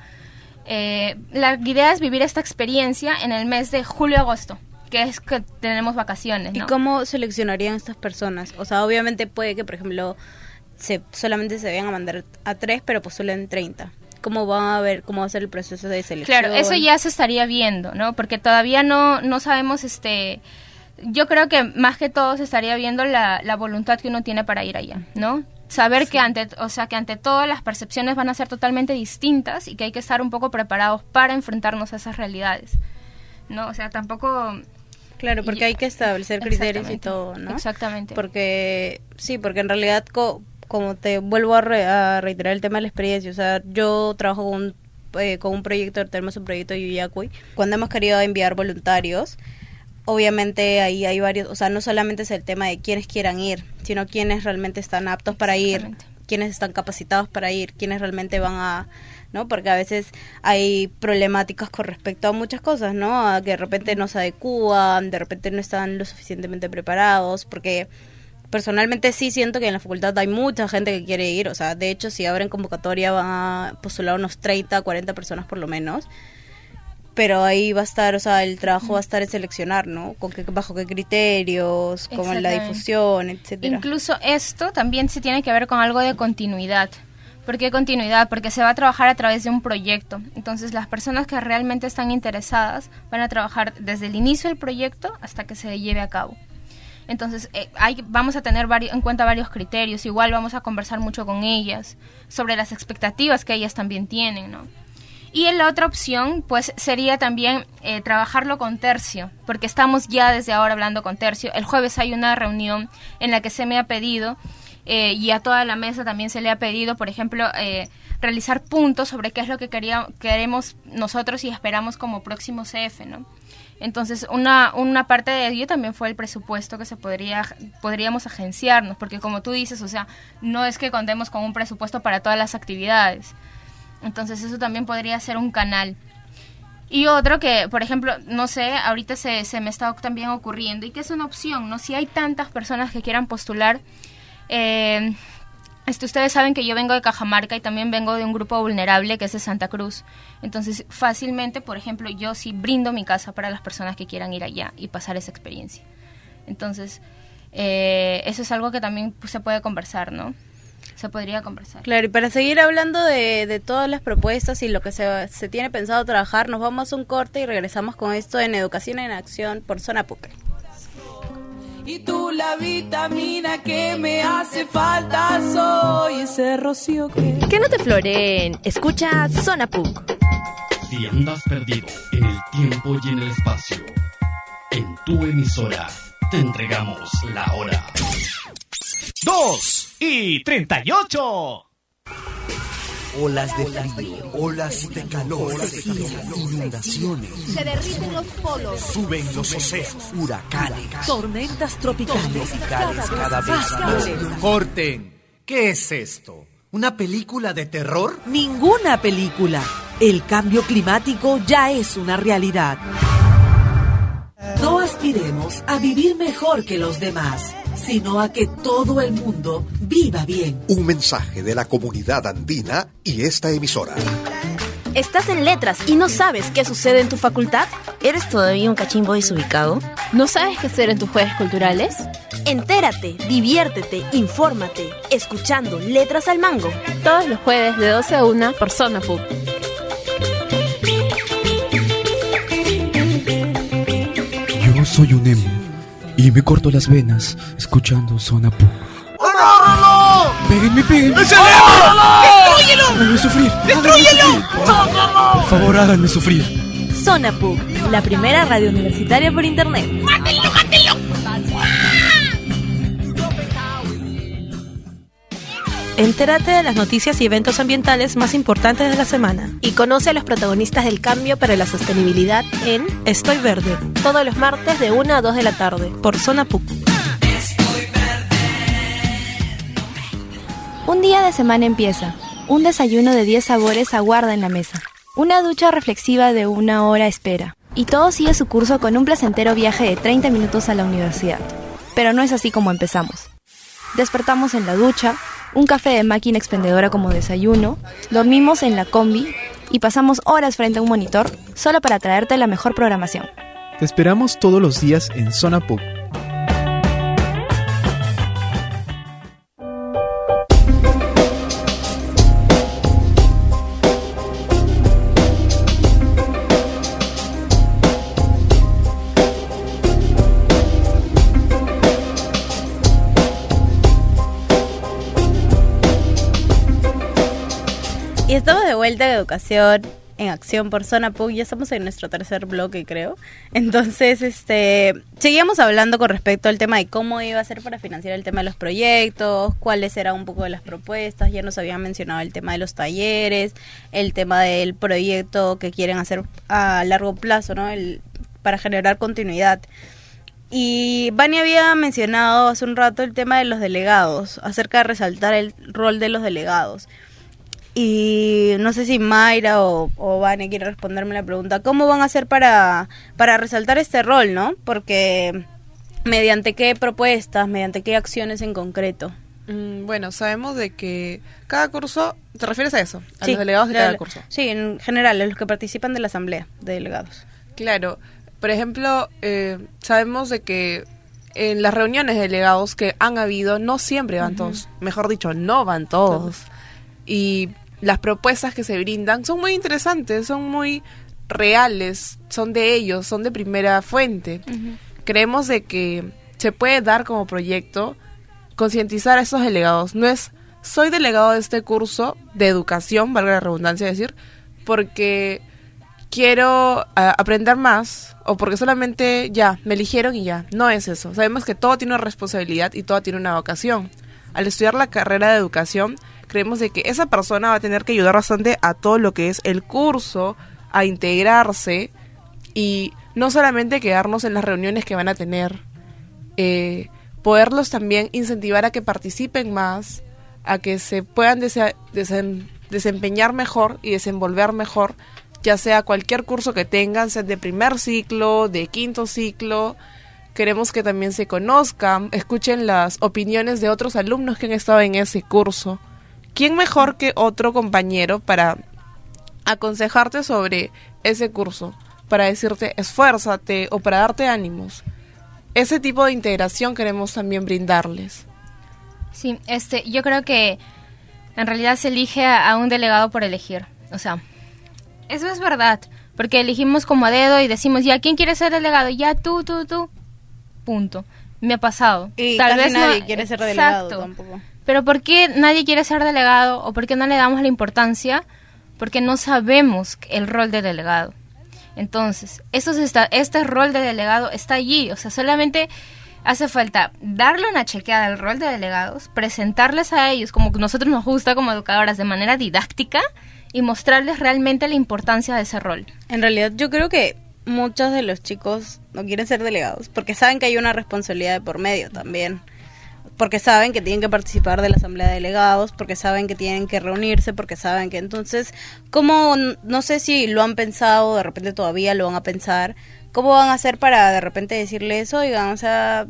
Eh, la idea es vivir esta experiencia en el mes de julio-agosto, que es que tenemos vacaciones, ¿no? ¿Y cómo seleccionarían estas personas? O sea, obviamente puede que, por ejemplo, se, solamente se vayan a mandar a tres, pero postulen treinta. ¿Cómo va a ver, cómo va a ser el proceso de selección? Claro, eso ya se estaría viendo, ¿no? Porque todavía no, no sabemos, este... Yo creo que más que todo se estaría viendo la, la voluntad que uno tiene para ir allá, ¿no? Saber sí. que ante, o sea, que ante todo las percepciones van a ser totalmente distintas y que hay que estar un poco preparados para enfrentarnos a esas realidades, ¿no? O sea, tampoco... Claro, porque y, hay que establecer criterios y todo, ¿no? Exactamente. Porque, sí, porque en realidad, co, como te vuelvo a, re, a reiterar el tema de la experiencia, o sea, yo trabajo con, eh, con un proyecto, tenemos un proyecto de Yuyakui, cuando hemos querido enviar voluntarios, obviamente ahí hay varios, o sea, no solamente es el tema de quienes quieran ir, sino quienes realmente están aptos para ir, quienes están capacitados para ir, quienes realmente van a, ¿no? Porque a veces hay problemáticas con respecto a muchas cosas, ¿no? A que de repente no se adecúan, de repente no están lo suficientemente preparados, porque personalmente sí siento que en la facultad hay mucha gente que quiere ir, o sea, de hecho si abren convocatoria van a postular unos treinta, cuarenta personas por lo menos. Pero ahí va a estar, o sea, el trabajo va a estar en seleccionar, ¿no? Con qué, bajo qué criterios, como la difusión, etcétera. Incluso esto también se tiene que ver con algo de continuidad. ¿Por qué continuidad? Porque se va a trabajar a través de un proyecto. Entonces, las personas que realmente están interesadas van a trabajar desde el inicio del proyecto hasta que se lleve a cabo. Entonces, eh, hay, vamos a tener varios, en cuenta varios criterios. Igual vamos a conversar mucho con ellas sobre las expectativas que ellas también tienen, ¿no? Y la otra opción, pues, sería también eh, trabajarlo con Tercio, porque estamos ya desde ahora hablando con Tercio. El jueves hay una reunión en la que se me ha pedido, eh, y a toda la mesa también se le ha pedido, por ejemplo, eh, realizar puntos sobre qué es lo que quería, queremos nosotros y esperamos como próximo C F, ¿no? Entonces, una, una parte de ello también fue el presupuesto que se podría podríamos agenciarnos, porque como tú dices, o sea, no es que contemos con un presupuesto para todas las actividades. Entonces eso también podría ser un canal. Y otro que, por ejemplo, no sé, ahorita se, se me está también ocurriendo, y que es una opción, ¿no? Si hay tantas personas que quieran postular, eh, este, ustedes saben que yo vengo de Cajamarca y también vengo de un grupo vulnerable que es de Santa Cruz. Entonces, fácilmente, por ejemplo, yo sí brindo mi casa para las personas que quieran ir allá y pasar esa experiencia. Entonces, eh, eso es algo que también pues, se puede conversar, ¿no? Se podría conversar. Claro, y para seguir hablando de, de todas las propuestas y lo que se, se tiene pensado trabajar, nos vamos a un corte y regresamos con esto en Educación en Acción por Zona P U C. Y tú la vitamina que me hace falta, soy ese rocío que... Que no te floreen, escucha Zona P U C. Si andas perdido en el tiempo y en el espacio, en tu emisora te entregamos la hora. Dos y treinta y ocho. Olas de frío, olas de calor, sequía, inundaciones. Se derriten los polos, suben los océanos, huracanes, tormentas tropicales, tropicales cada vez más. Corten, ¿qué es esto? ¿Una película de terror? Ninguna película. El cambio climático ya es una realidad. No aspiremos a vivir mejor que los demás, sino a que todo el mundo viva bien. Un mensaje de la comunidad andina y esta emisora. ¿Estás en letras y no sabes qué sucede en tu facultad? ¿Eres todavía un cachimbo desubicado? ¿No sabes qué hacer en tus jueves culturales? Entérate, diviértete, infórmate, escuchando Letras al Mango. Todos los jueves de doce a una por Zona P U C. Yo soy un emo y me corto las venas escuchando Zona P U C. ¡Agárralo! ¡Péguenme, péguenme! ¡Es el emo! ¡Destrúyelo! ¡Háganme sufrir! ¡Destrúyelo! Por favor, háganme sufrir. Zona P U C, la primera radio universitaria por internet. ¡Mátenlo, mátenlo! Entérate de las noticias y eventos ambientales más importantes de la semana. Y conoce a los protagonistas del cambio para la sostenibilidad en Estoy Verde. Todos los martes de una a dos de la tarde. Por Zona P U C. Un día de semana empieza. Un desayuno de diez sabores aguarda en la mesa. Una ducha reflexiva de una hora espera. y todo sigue su curso con un placentero viaje de treinta minutos a la universidad. Pero no es así como empezamos. Despertamos en la ducha, un café de máquina expendedora como desayuno, dormimos en la combi y pasamos horas frente a un monitor solo para traerte la mejor programación. Te esperamos todos los días en Zona P U C. Y estamos de vuelta en Educación en Acción por Zona P U C. Ya estamos en nuestro tercer bloque, creo. Entonces, este, seguíamos hablando con respecto al tema de cómo iba a ser para financiar el tema de los proyectos, cuáles eran un poco de las propuestas. Ya nos habían mencionado el tema de los talleres, el tema del proyecto que quieren hacer a largo plazo, ¿no? El, para generar continuidad. Y Vani había mencionado hace un rato el tema de los delegados, acerca de resaltar el rol de los delegados. Y no sé si Mayra o, o Vane quiere responderme la pregunta, ¿cómo van a hacer para, para resaltar este rol, no? Porque mediante qué propuestas, mediante qué acciones en concreto. Mm, bueno, sabemos de que cada curso, ¿te refieres a eso? A sí, los delegados de la, cada curso. Sí, en general, a los que participan de la asamblea de delegados. Claro, por ejemplo, eh, sabemos de que en las reuniones de delegados que han habido, no siempre van uh-huh. todos, mejor dicho, no van todos. todos. Y las propuestas que se brindan son muy interesantes, son muy reales, son de ellos, son de primera fuente. Uh-huh. Creemos de que se puede dar como proyecto concientizar a esos delegados. No es, soy delegado de este curso de educación, valga la redundancia decir, porque quiero uh, aprender más o porque solamente ya, me eligieron y ya. No es eso. Sabemos que todo tiene una responsabilidad y todo tiene una vocación. Al estudiar la carrera de educación, creemos de que esa persona va a tener que ayudar bastante a todo lo que es el curso, a integrarse y no solamente quedarnos en las reuniones que van a tener, eh, poderlos también incentivar a que participen más, a que se puedan dese- desen- desempeñar mejor y desenvolver mejor, ya sea cualquier curso que tengan, sea de primer ciclo, de quinto ciclo. Queremos que también se conozcan, escuchen las opiniones de otros alumnos que han estado en ese curso. ¿Quién mejor que otro compañero para aconsejarte sobre ese curso? Para decirte, esfuérzate o para darte ánimos. Ese tipo de integración queremos también brindarles. Sí, este, yo creo que en realidad se elige a, a un delegado por elegir. O sea, eso es verdad, porque elegimos como a dedo y decimos, ya, ¿quién quiere ser delegado? Ya, tú, tú, tú. Punto. Me ha pasado. Y Tal casi vez nadie no, quiere exacto. ser delegado tampoco. Pero ¿por qué nadie quiere ser delegado o por qué no le damos la importancia? Porque no sabemos el rol de delegado. Entonces, eso está, este rol de delegado está allí. O sea, solamente hace falta darle una chequeada al rol de delegados, presentarles a ellos como que nosotros nos gusta como educadoras de manera didáctica y mostrarles realmente la importancia de ese rol. En realidad, yo creo que muchos de los chicos no quieren ser delegados porque saben que hay una responsabilidad de por medio también. Porque saben que tienen que participar de la asamblea de delegados, porque saben que tienen que reunirse, porque saben que entonces, ¿cómo, no sé si lo han pensado, de repente todavía lo van a pensar, cómo van a hacer para de repente decirles, oigan, o sea,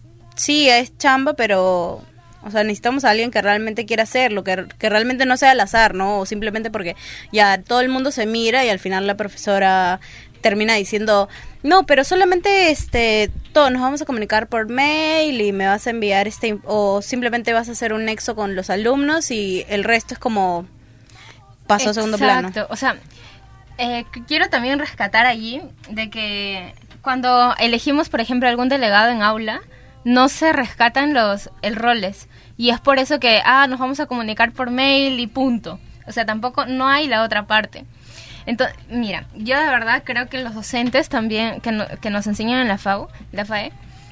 sí, es chamba, pero, o sea, necesitamos a alguien que realmente quiera hacerlo, que, que realmente no sea al azar, ¿no? O simplemente porque ya todo el mundo se mira y al final la profesora termina diciendo, no, pero solamente este todos nos vamos a comunicar por mail y me vas a enviar este, o simplemente vas a hacer un nexo con los alumnos y el resto es como paso a segundo plano. Exacto, o sea, eh, quiero también rescatar allí de que cuando elegimos, por ejemplo, algún delegado en aula, no se rescatan los el roles y es por eso que, ah, nos vamos a comunicar por mail y punto. O sea, tampoco, no hay la otra parte. Entonces, mira, yo de verdad creo que los docentes también que, no, que nos enseñan en la F A U, la F A E,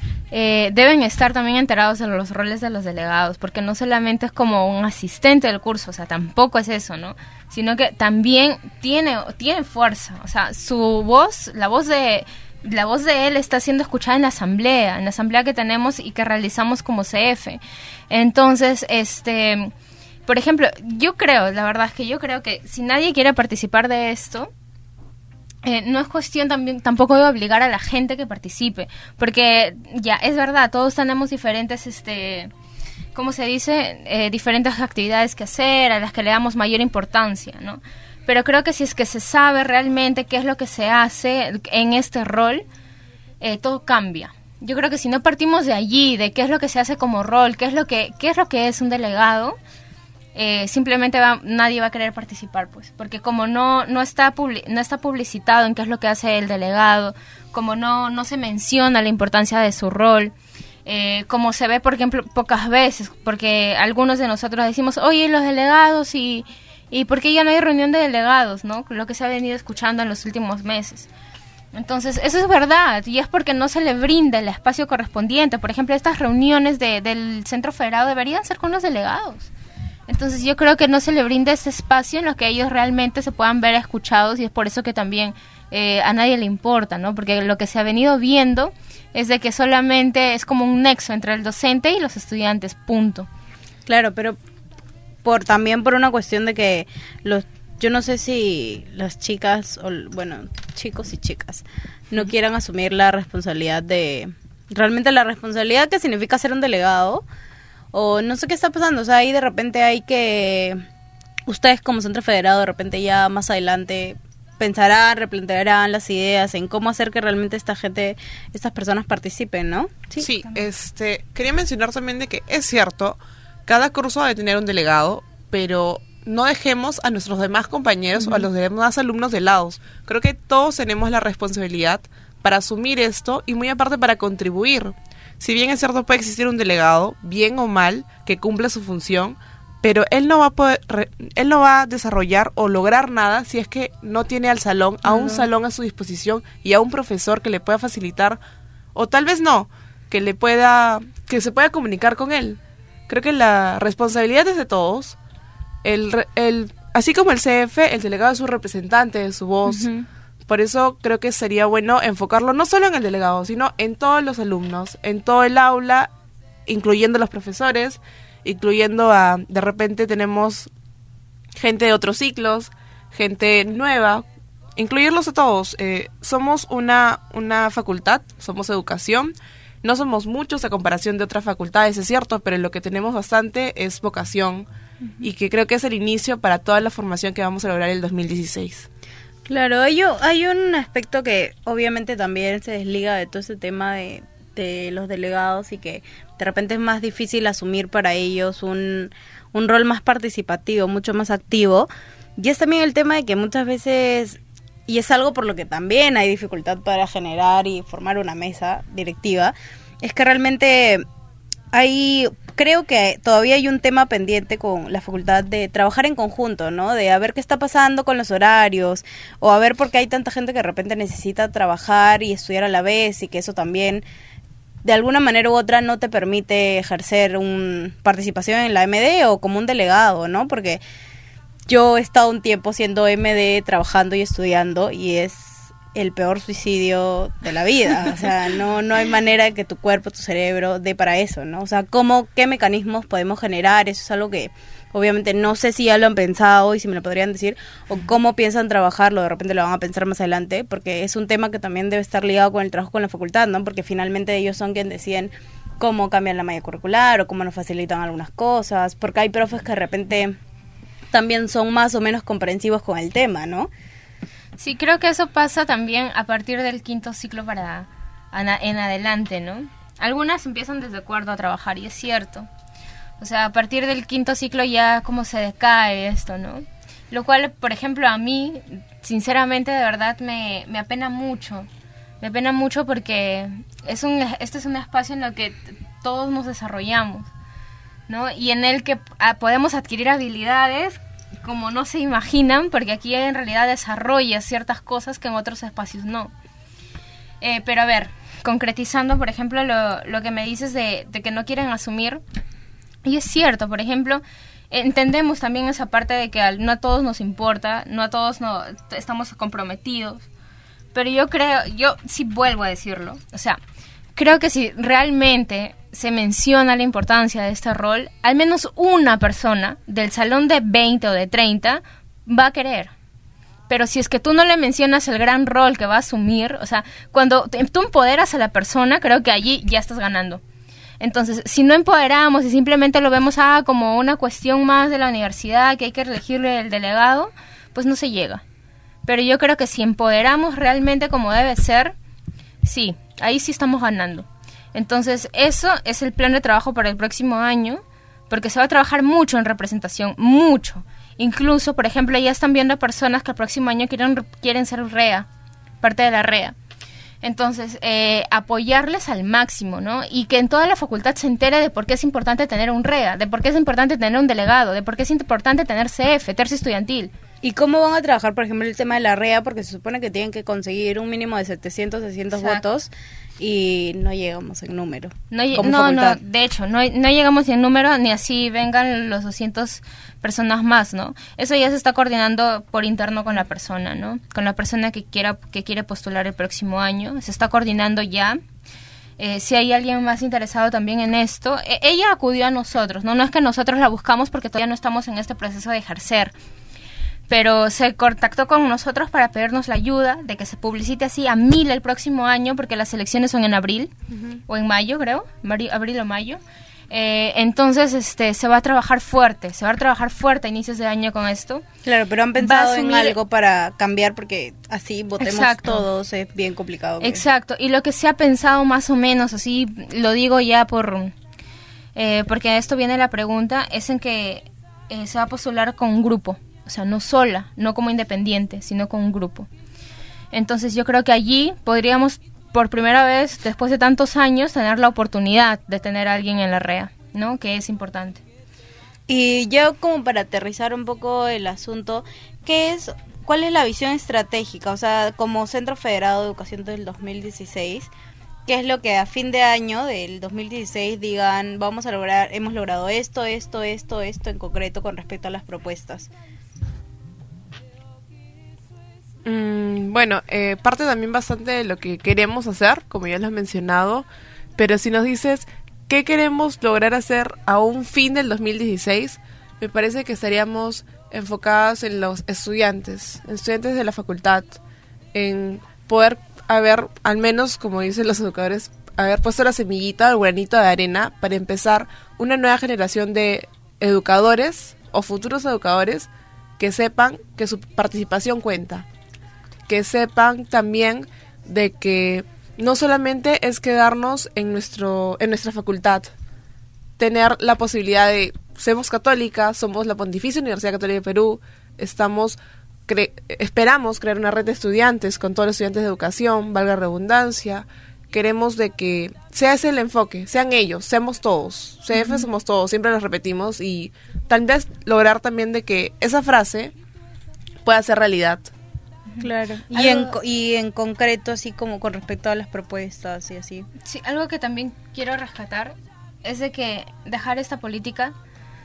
eh, deben estar también enterados de los roles de los delegados, porque no solamente es como un asistente del curso, o sea, tampoco es eso, ¿no? Sino que también tiene, tiene fuerza, o sea, su voz, la voz de la voz de él está siendo escuchada en la asamblea, en la asamblea que tenemos y que realizamos como C F. Entonces, este... Por ejemplo, yo creo, la verdad es que yo creo que si nadie quiere participar de esto, eh, no es cuestión también tampoco de obligar a la gente que participe, porque ya, es verdad, todos tenemos diferentes, este, ¿cómo se dice? Eh, diferentes actividades que hacer, a las que le damos mayor importancia, ¿no? Pero creo que si es que se sabe realmente qué es lo que se hace en este rol, eh, todo cambia. Yo creo que si no partimos de allí, de qué es lo que se hace como rol, qué es lo que, qué es lo que es un delegado, eh, simplemente va, nadie va a querer participar, pues, porque como no no está publi- no está publicitado en qué es lo que hace el delegado, como no no se menciona la importancia de su rol, eh, como se ve, por ejemplo, pocas veces, porque algunos de nosotros decimos, oye, los delegados y y por qué ya no hay reunión de delegados, ¿no? Lo que se ha venido escuchando en los últimos meses. Entonces, eso es verdad, y es porque no se le brinda el espacio correspondiente. Por ejemplo, estas reuniones de, del Centro Federado deberían ser con los delegados. Entonces, yo creo que no se le brinda ese espacio en lo que ellos realmente se puedan ver escuchados, y es por eso que también eh, a nadie le importa, ¿no? Porque lo que se ha venido viendo es de que solamente es como un nexo entre el docente y los estudiantes, punto. Claro, pero por también por una cuestión de que los yo no sé si las chicas, o bueno, chicos y chicas, no quieran asumir la responsabilidad de, realmente la responsabilidad que significa ser un delegado, o no sé qué está pasando, o sea, ahí de repente hay que, ustedes como Centro Federado de repente ya más adelante pensarán, replantearán las ideas en cómo hacer que realmente esta gente, estas personas participen, ¿no? Sí, sí este, quería mencionar también de que es cierto, cada curso debe tener un delegado, pero no dejemos a nuestros demás compañeros uh-huh. o a los demás alumnos de lado. Creo que todos tenemos la responsabilidad para asumir esto y muy aparte para contribuir. Si bien es cierto puede existir un delegado, bien o mal, que cumpla su función, pero él no va a poder, re, él no va a desarrollar o lograr nada si es que no tiene al salón, a un uh-huh. salón a su disposición y a un profesor que le pueda facilitar, o tal vez no, que le pueda, que se pueda comunicar con él. Creo que la responsabilidad es de todos. El, el, así como el C F, el delegado es su representante de su voz. Uh-huh. Por eso creo que sería bueno enfocarlo no solo en el delegado, sino en todos los alumnos, en todo el aula, incluyendo los profesores, incluyendo a, de repente tenemos gente de otros ciclos, gente nueva, incluirlos a todos. Eh, somos una, una facultad, somos educación, no somos muchos a comparación de otras facultades, es cierto, pero lo que tenemos bastante es vocación. Y que creo que es el inicio para toda la formación que vamos a lograr el dos mil dieciséis. Claro, hay, hay un aspecto que obviamente también se desliga de todo ese tema de, de los delegados y que de repente es más difícil asumir para ellos un, un rol más participativo, mucho más activo. Y es también el tema de que muchas veces, y es algo por lo que también hay dificultad para generar y formar una mesa directiva, es que realmente hay, creo que todavía hay un tema pendiente con la facultad de trabajar en conjunto, ¿no? De a ver qué está pasando con los horarios, o a ver por qué hay tanta gente que de repente necesita trabajar y estudiar a la vez, y que eso también, de alguna manera u otra, no te permite ejercer una participación en la M D o como un delegado, ¿no? Porque yo he estado un tiempo siendo M D, trabajando y estudiando, y es el peor suicidio de la vida. O sea, no no hay manera de que tu cuerpo, tu cerebro dé para eso, ¿no? O sea, ¿cómo, qué mecanismos podemos generar? Eso es algo que obviamente no sé si ya lo han pensado y si me lo podrían decir, o cómo piensan trabajarlo, de repente lo van a pensar más adelante, porque es un tema que también debe estar ligado con el trabajo con la facultad, ¿no? Porque finalmente ellos son quienes deciden cómo cambian la malla curricular o cómo nos facilitan algunas cosas, porque hay profes que de repente también son más o menos comprensivos con el tema, ¿no? Sí, creo que eso pasa también a partir del quinto ciclo para en adelante, ¿no? Algunas empiezan desde cuarto a trabajar, y es cierto. O sea, a partir del quinto ciclo ya como se decae esto, ¿no? Lo cual, por ejemplo, a mí, sinceramente, de verdad, me, me apena mucho. Me apena mucho porque es un este es un espacio en el que todos nos desarrollamos, ¿no? Y en el que a, podemos adquirir habilidades como no se imaginan, porque aquí en realidad desarrolla ciertas cosas que en otros espacios no. Eh, pero a ver, concretizando, por ejemplo, lo, lo que me dices de, de que no quieren asumir, y es cierto, por ejemplo, entendemos también esa parte de que a, no a todos nos importa, no a todos no, estamos comprometidos, pero yo creo, yo sí vuelvo a decirlo, o sea, creo que si realmente se menciona la importancia de este rol, al menos una persona del salón de veinte o de treinta va a querer. Pero si es que tú no le mencionas el gran rol que va a asumir, o sea, cuando tú empoderas a la persona, creo que allí ya estás ganando. Entonces, si no empoderamos y simplemente lo vemos ah, como una cuestión más de la universidad, que hay que elegirle el delegado, pues no se llega. Pero yo creo que si empoderamos realmente como debe ser, sí, ahí sí estamos ganando. Entonces, eso es el plan de trabajo para el próximo año, porque se va a trabajar mucho en representación, mucho. Incluso, por ejemplo, ya están viendo personas que el próximo año quieren, quieren ser R E A, parte de la R E A. Entonces, eh, apoyarles al máximo, ¿no? Y que en toda la facultad se entere de por qué es importante tener un R E A, de por qué es importante tener un delegado, de por qué es importante tener C F, tercio estudiantil. ¿Y cómo van a trabajar, por ejemplo, el tema de la R E A? Porque se supone que tienen que conseguir un mínimo de setecientos, seiscientos Exacto. votos y no llegamos en número. No, no, no, de hecho, no, no llegamos ni en número ni así vengan los doscientas personas más, ¿no? Eso ya se está coordinando por interno con la persona, ¿no? Con la persona que quiera que quiere postular el próximo año. Se está coordinando ya. Eh, si hay alguien más interesado también en esto, eh, ella acudió a nosotros, ¿no? No es que nosotros la buscamos porque todavía no estamos en este proceso de ejercer. Pero se contactó con nosotros para pedirnos la ayuda de que se publicite así a mil el próximo año, porque las elecciones son en abril, uh-huh. o en mayo, creo, abril o mayo. Eh, entonces, este, se va a trabajar fuerte, se va a trabajar fuerte a inicios de año con esto. Claro, pero han pensado en algo para cambiar, porque así votemos Exacto. todos, es bien complicado. Que... Exacto, y lo que se ha pensado más o menos, así lo digo ya por, eh, porque a esto viene la pregunta, es en que eh, se va a postular con un grupo. O sea, no sola, no como independiente, sino con un grupo. Entonces yo creo que allí podríamos, por primera vez, después de tantos años, tener la oportunidad de tener a alguien en la R E A, ¿no? Que es importante. Y ya como para aterrizar un poco el asunto, ¿qué es, cuál es la visión estratégica? O sea, como Centro Federado de Educación del dos mil dieciséis, ¿qué es lo que a fin de año del dos mil dieciséis digan, vamos a lograr, hemos logrado esto, esto, esto, esto en concreto con respecto a las propuestas? Mm, bueno, eh, parte también bastante de lo que queremos hacer, como ya lo has mencionado, pero si nos dices qué queremos lograr hacer a un fin del dos mil dieciséis, me parece que estaríamos enfocados en los estudiantes, en estudiantes de la facultad, en poder haber, al menos como dicen los educadores, haber puesto la semillita, el granito de arena para empezar una nueva generación de educadores o futuros educadores que sepan que su participación cuenta. Que sepan también de que no solamente es quedarnos en nuestro en nuestra facultad, tener la posibilidad de, somos católicas, somos la Pontificia Universidad Católica de Perú, estamos cre- esperamos crear una red de estudiantes con todos los estudiantes de educación, valga redundancia, queremos de que sea ese el enfoque, sean ellos, seamos todos, C F uh-huh. somos todos, siempre lo repetimos, y tal vez lograr también de que esa frase pueda ser realidad. Claro, y en, y en concreto, así como con respecto a las propuestas y así. Sí, algo que también quiero rescatar es de que dejar esta política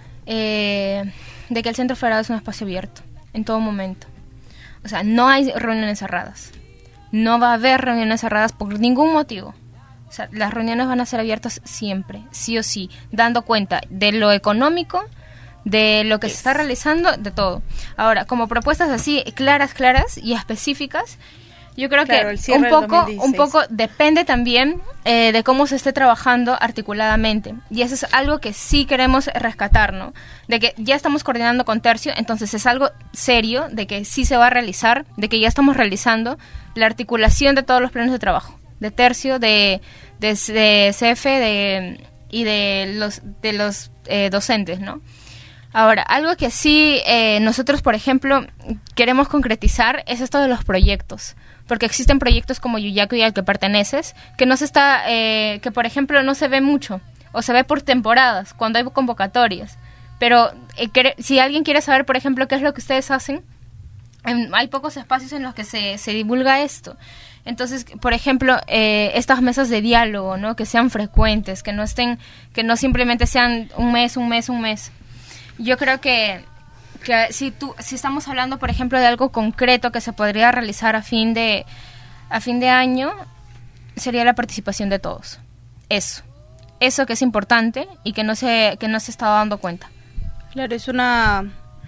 eh, de que el Centro Federado es un espacio abierto en todo momento. O sea, no hay reuniones cerradas. No va a haber reuniones cerradas por ningún motivo. O sea, las reuniones van a ser abiertas siempre, sí o sí, dando cuenta de lo económico, de lo que yes. se está realizando, de todo. Ahora, como propuestas así claras, claras y específicas, yo creo claro, que un poco, un poco depende también eh, de cómo se esté trabajando articuladamente. Y eso es algo que sí queremos rescatar, ¿no? De que ya estamos coordinando con Tercio, entonces es algo serio, de que sí se va a realizar, de que ya estamos realizando la articulación de todos los planes de trabajo, de Tercio, de, de, de C F de, y de los, de los eh, docentes, ¿no? Ahora, algo que sí eh, nosotros, por ejemplo, queremos concretizar es esto de los proyectos, porque existen proyectos como Yuyaku y al que perteneces, que no se está, eh, que por ejemplo no se ve mucho, o se ve por temporadas, cuando hay convocatorias, pero eh, que, si alguien quiere saber, por ejemplo, qué es lo que ustedes hacen, eh, hay pocos espacios en los que se, se divulga esto. Entonces, por ejemplo, eh, estas mesas de diálogo, ¿no? Que sean frecuentes, que no estén, que no simplemente sean un mes, un mes, un mes. Yo creo que, que si tú si estamos hablando, por ejemplo, de algo concreto que se podría realizar a fin de a fin de año, sería la participación de todos. Eso. Eso que es importante y que no se que no se está dando cuenta. Claro, es una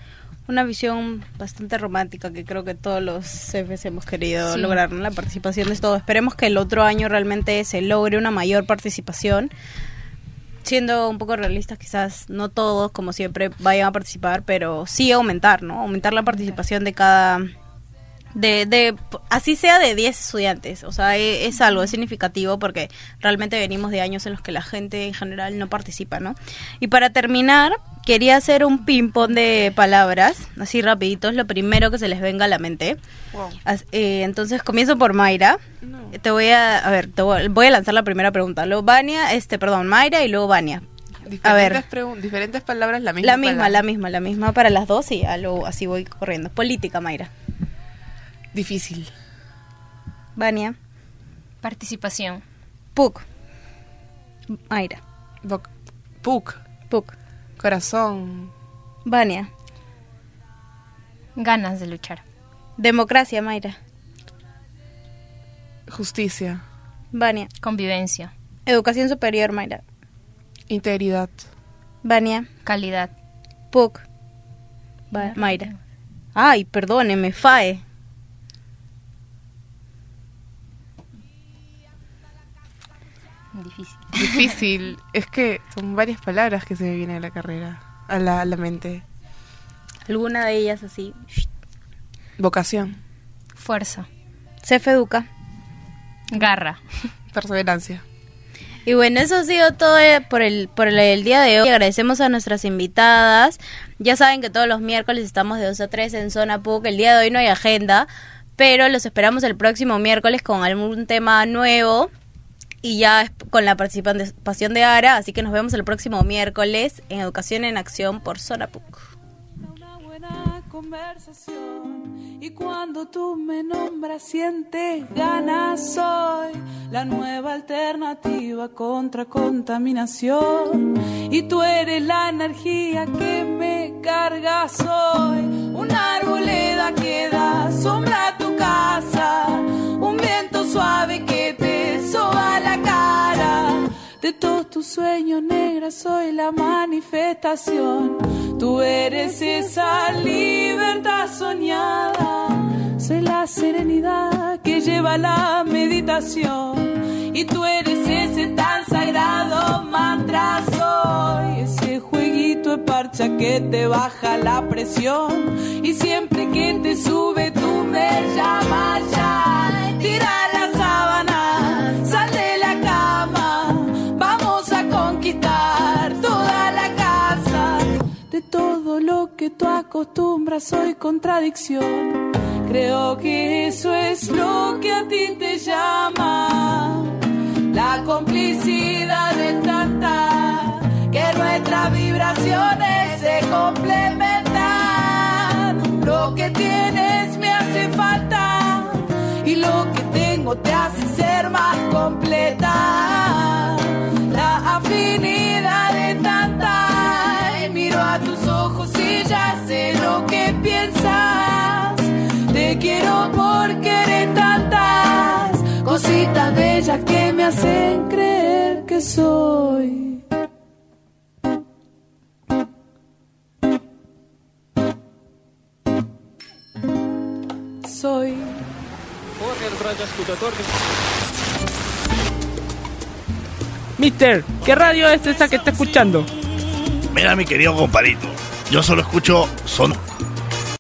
una visión bastante romántica que creo que todos los jefes hemos querido sí. lograr, ¿no? La participación de todo. Esperemos que el otro año realmente se logre una mayor participación. Siendo un poco realistas, quizás no todos, como siempre, vayan a participar, pero sí aumentar, ¿no? Aumentar la participación de cada... De, de así sea de diez estudiantes, o sea, es, es algo, es significativo porque realmente venimos de años en los que la gente en general no participa, ¿no? Y para terminar, quería hacer un ping-pong de palabras, así rapiditos, lo primero que se les venga a la mente. Wow. As, eh, entonces comienzo por Mayra. No. Te voy a, a ver, te voy, voy a lanzar la primera pregunta. Luego Vania, este, perdón, Mayra y luego Vania. Diferentes, a ver, pregun- diferentes palabras, la misma. La misma, palabra. la misma, la misma para las dos y a lo, así voy corriendo. Política, Mayra. Difícil. Vania. Participación. Puc. Mayra. Bo- Puc. Puc. Corazón. Vania. Ganas de luchar. Democracia, Mayra. Justicia. Vania. Convivencia. Educación superior, Mayra. Integridad. Vania. Calidad. Puc. Va- Mayra. Ay, perdóneme, F A E. Difícil. Difícil. Es que son varias palabras que se me vienen a la carrera, a la, a la mente. ¿Alguna de ellas así? Vocación. Fuerza. Cefeduca. Garra. Perseverancia. Y bueno, eso ha sido todo por el por el, el día de hoy. Agradecemos a nuestras invitadas. Ya saben que todos los miércoles estamos de dos a tres en Zona P U C. El día de hoy no hay agenda, pero los esperamos el próximo miércoles con algún tema nuevo. Y ya con la participación de Ara, así que nos vemos el próximo miércoles en Educación en Acción por Zona P U C. Una buena conversación y cuando tú me nombras sientes ganas, soy la nueva alternativa contra contaminación y tú eres la energía que me carga, soy una arboleda que da sombra a tu casa, un viento suave que te soba la cara. De todos tus sueños, negra, soy la manifestación. Tú eres esa libertad soñada. Soy la serenidad que lleva la meditación. Y tú eres ese tan sagrado mantra. Soy ese jueguito de parcha que te baja la presión. Y siempre que te sube, tú me llamas ya. Tira la sábana, sal de la cama. Vamos a conquistar toda la casa. De todo lo que tú acostumbras soy contradicción. Creo que eso es lo que a ti te llama. La complicidad de tanta que nuestras vibraciones se complementan. Lo que tienes me hace falta y lo que tengo te hace ser más completa. La afinidad de tanta, y miro a tus ojos y ya sé lo que piensas. Te quiero porque eres tantas cositas bellas que me hacen creer que soy. Soy. Mister, ¿qué radio es esa que está escuchando? Mira, mi querido compadrito, yo solo escucho Zona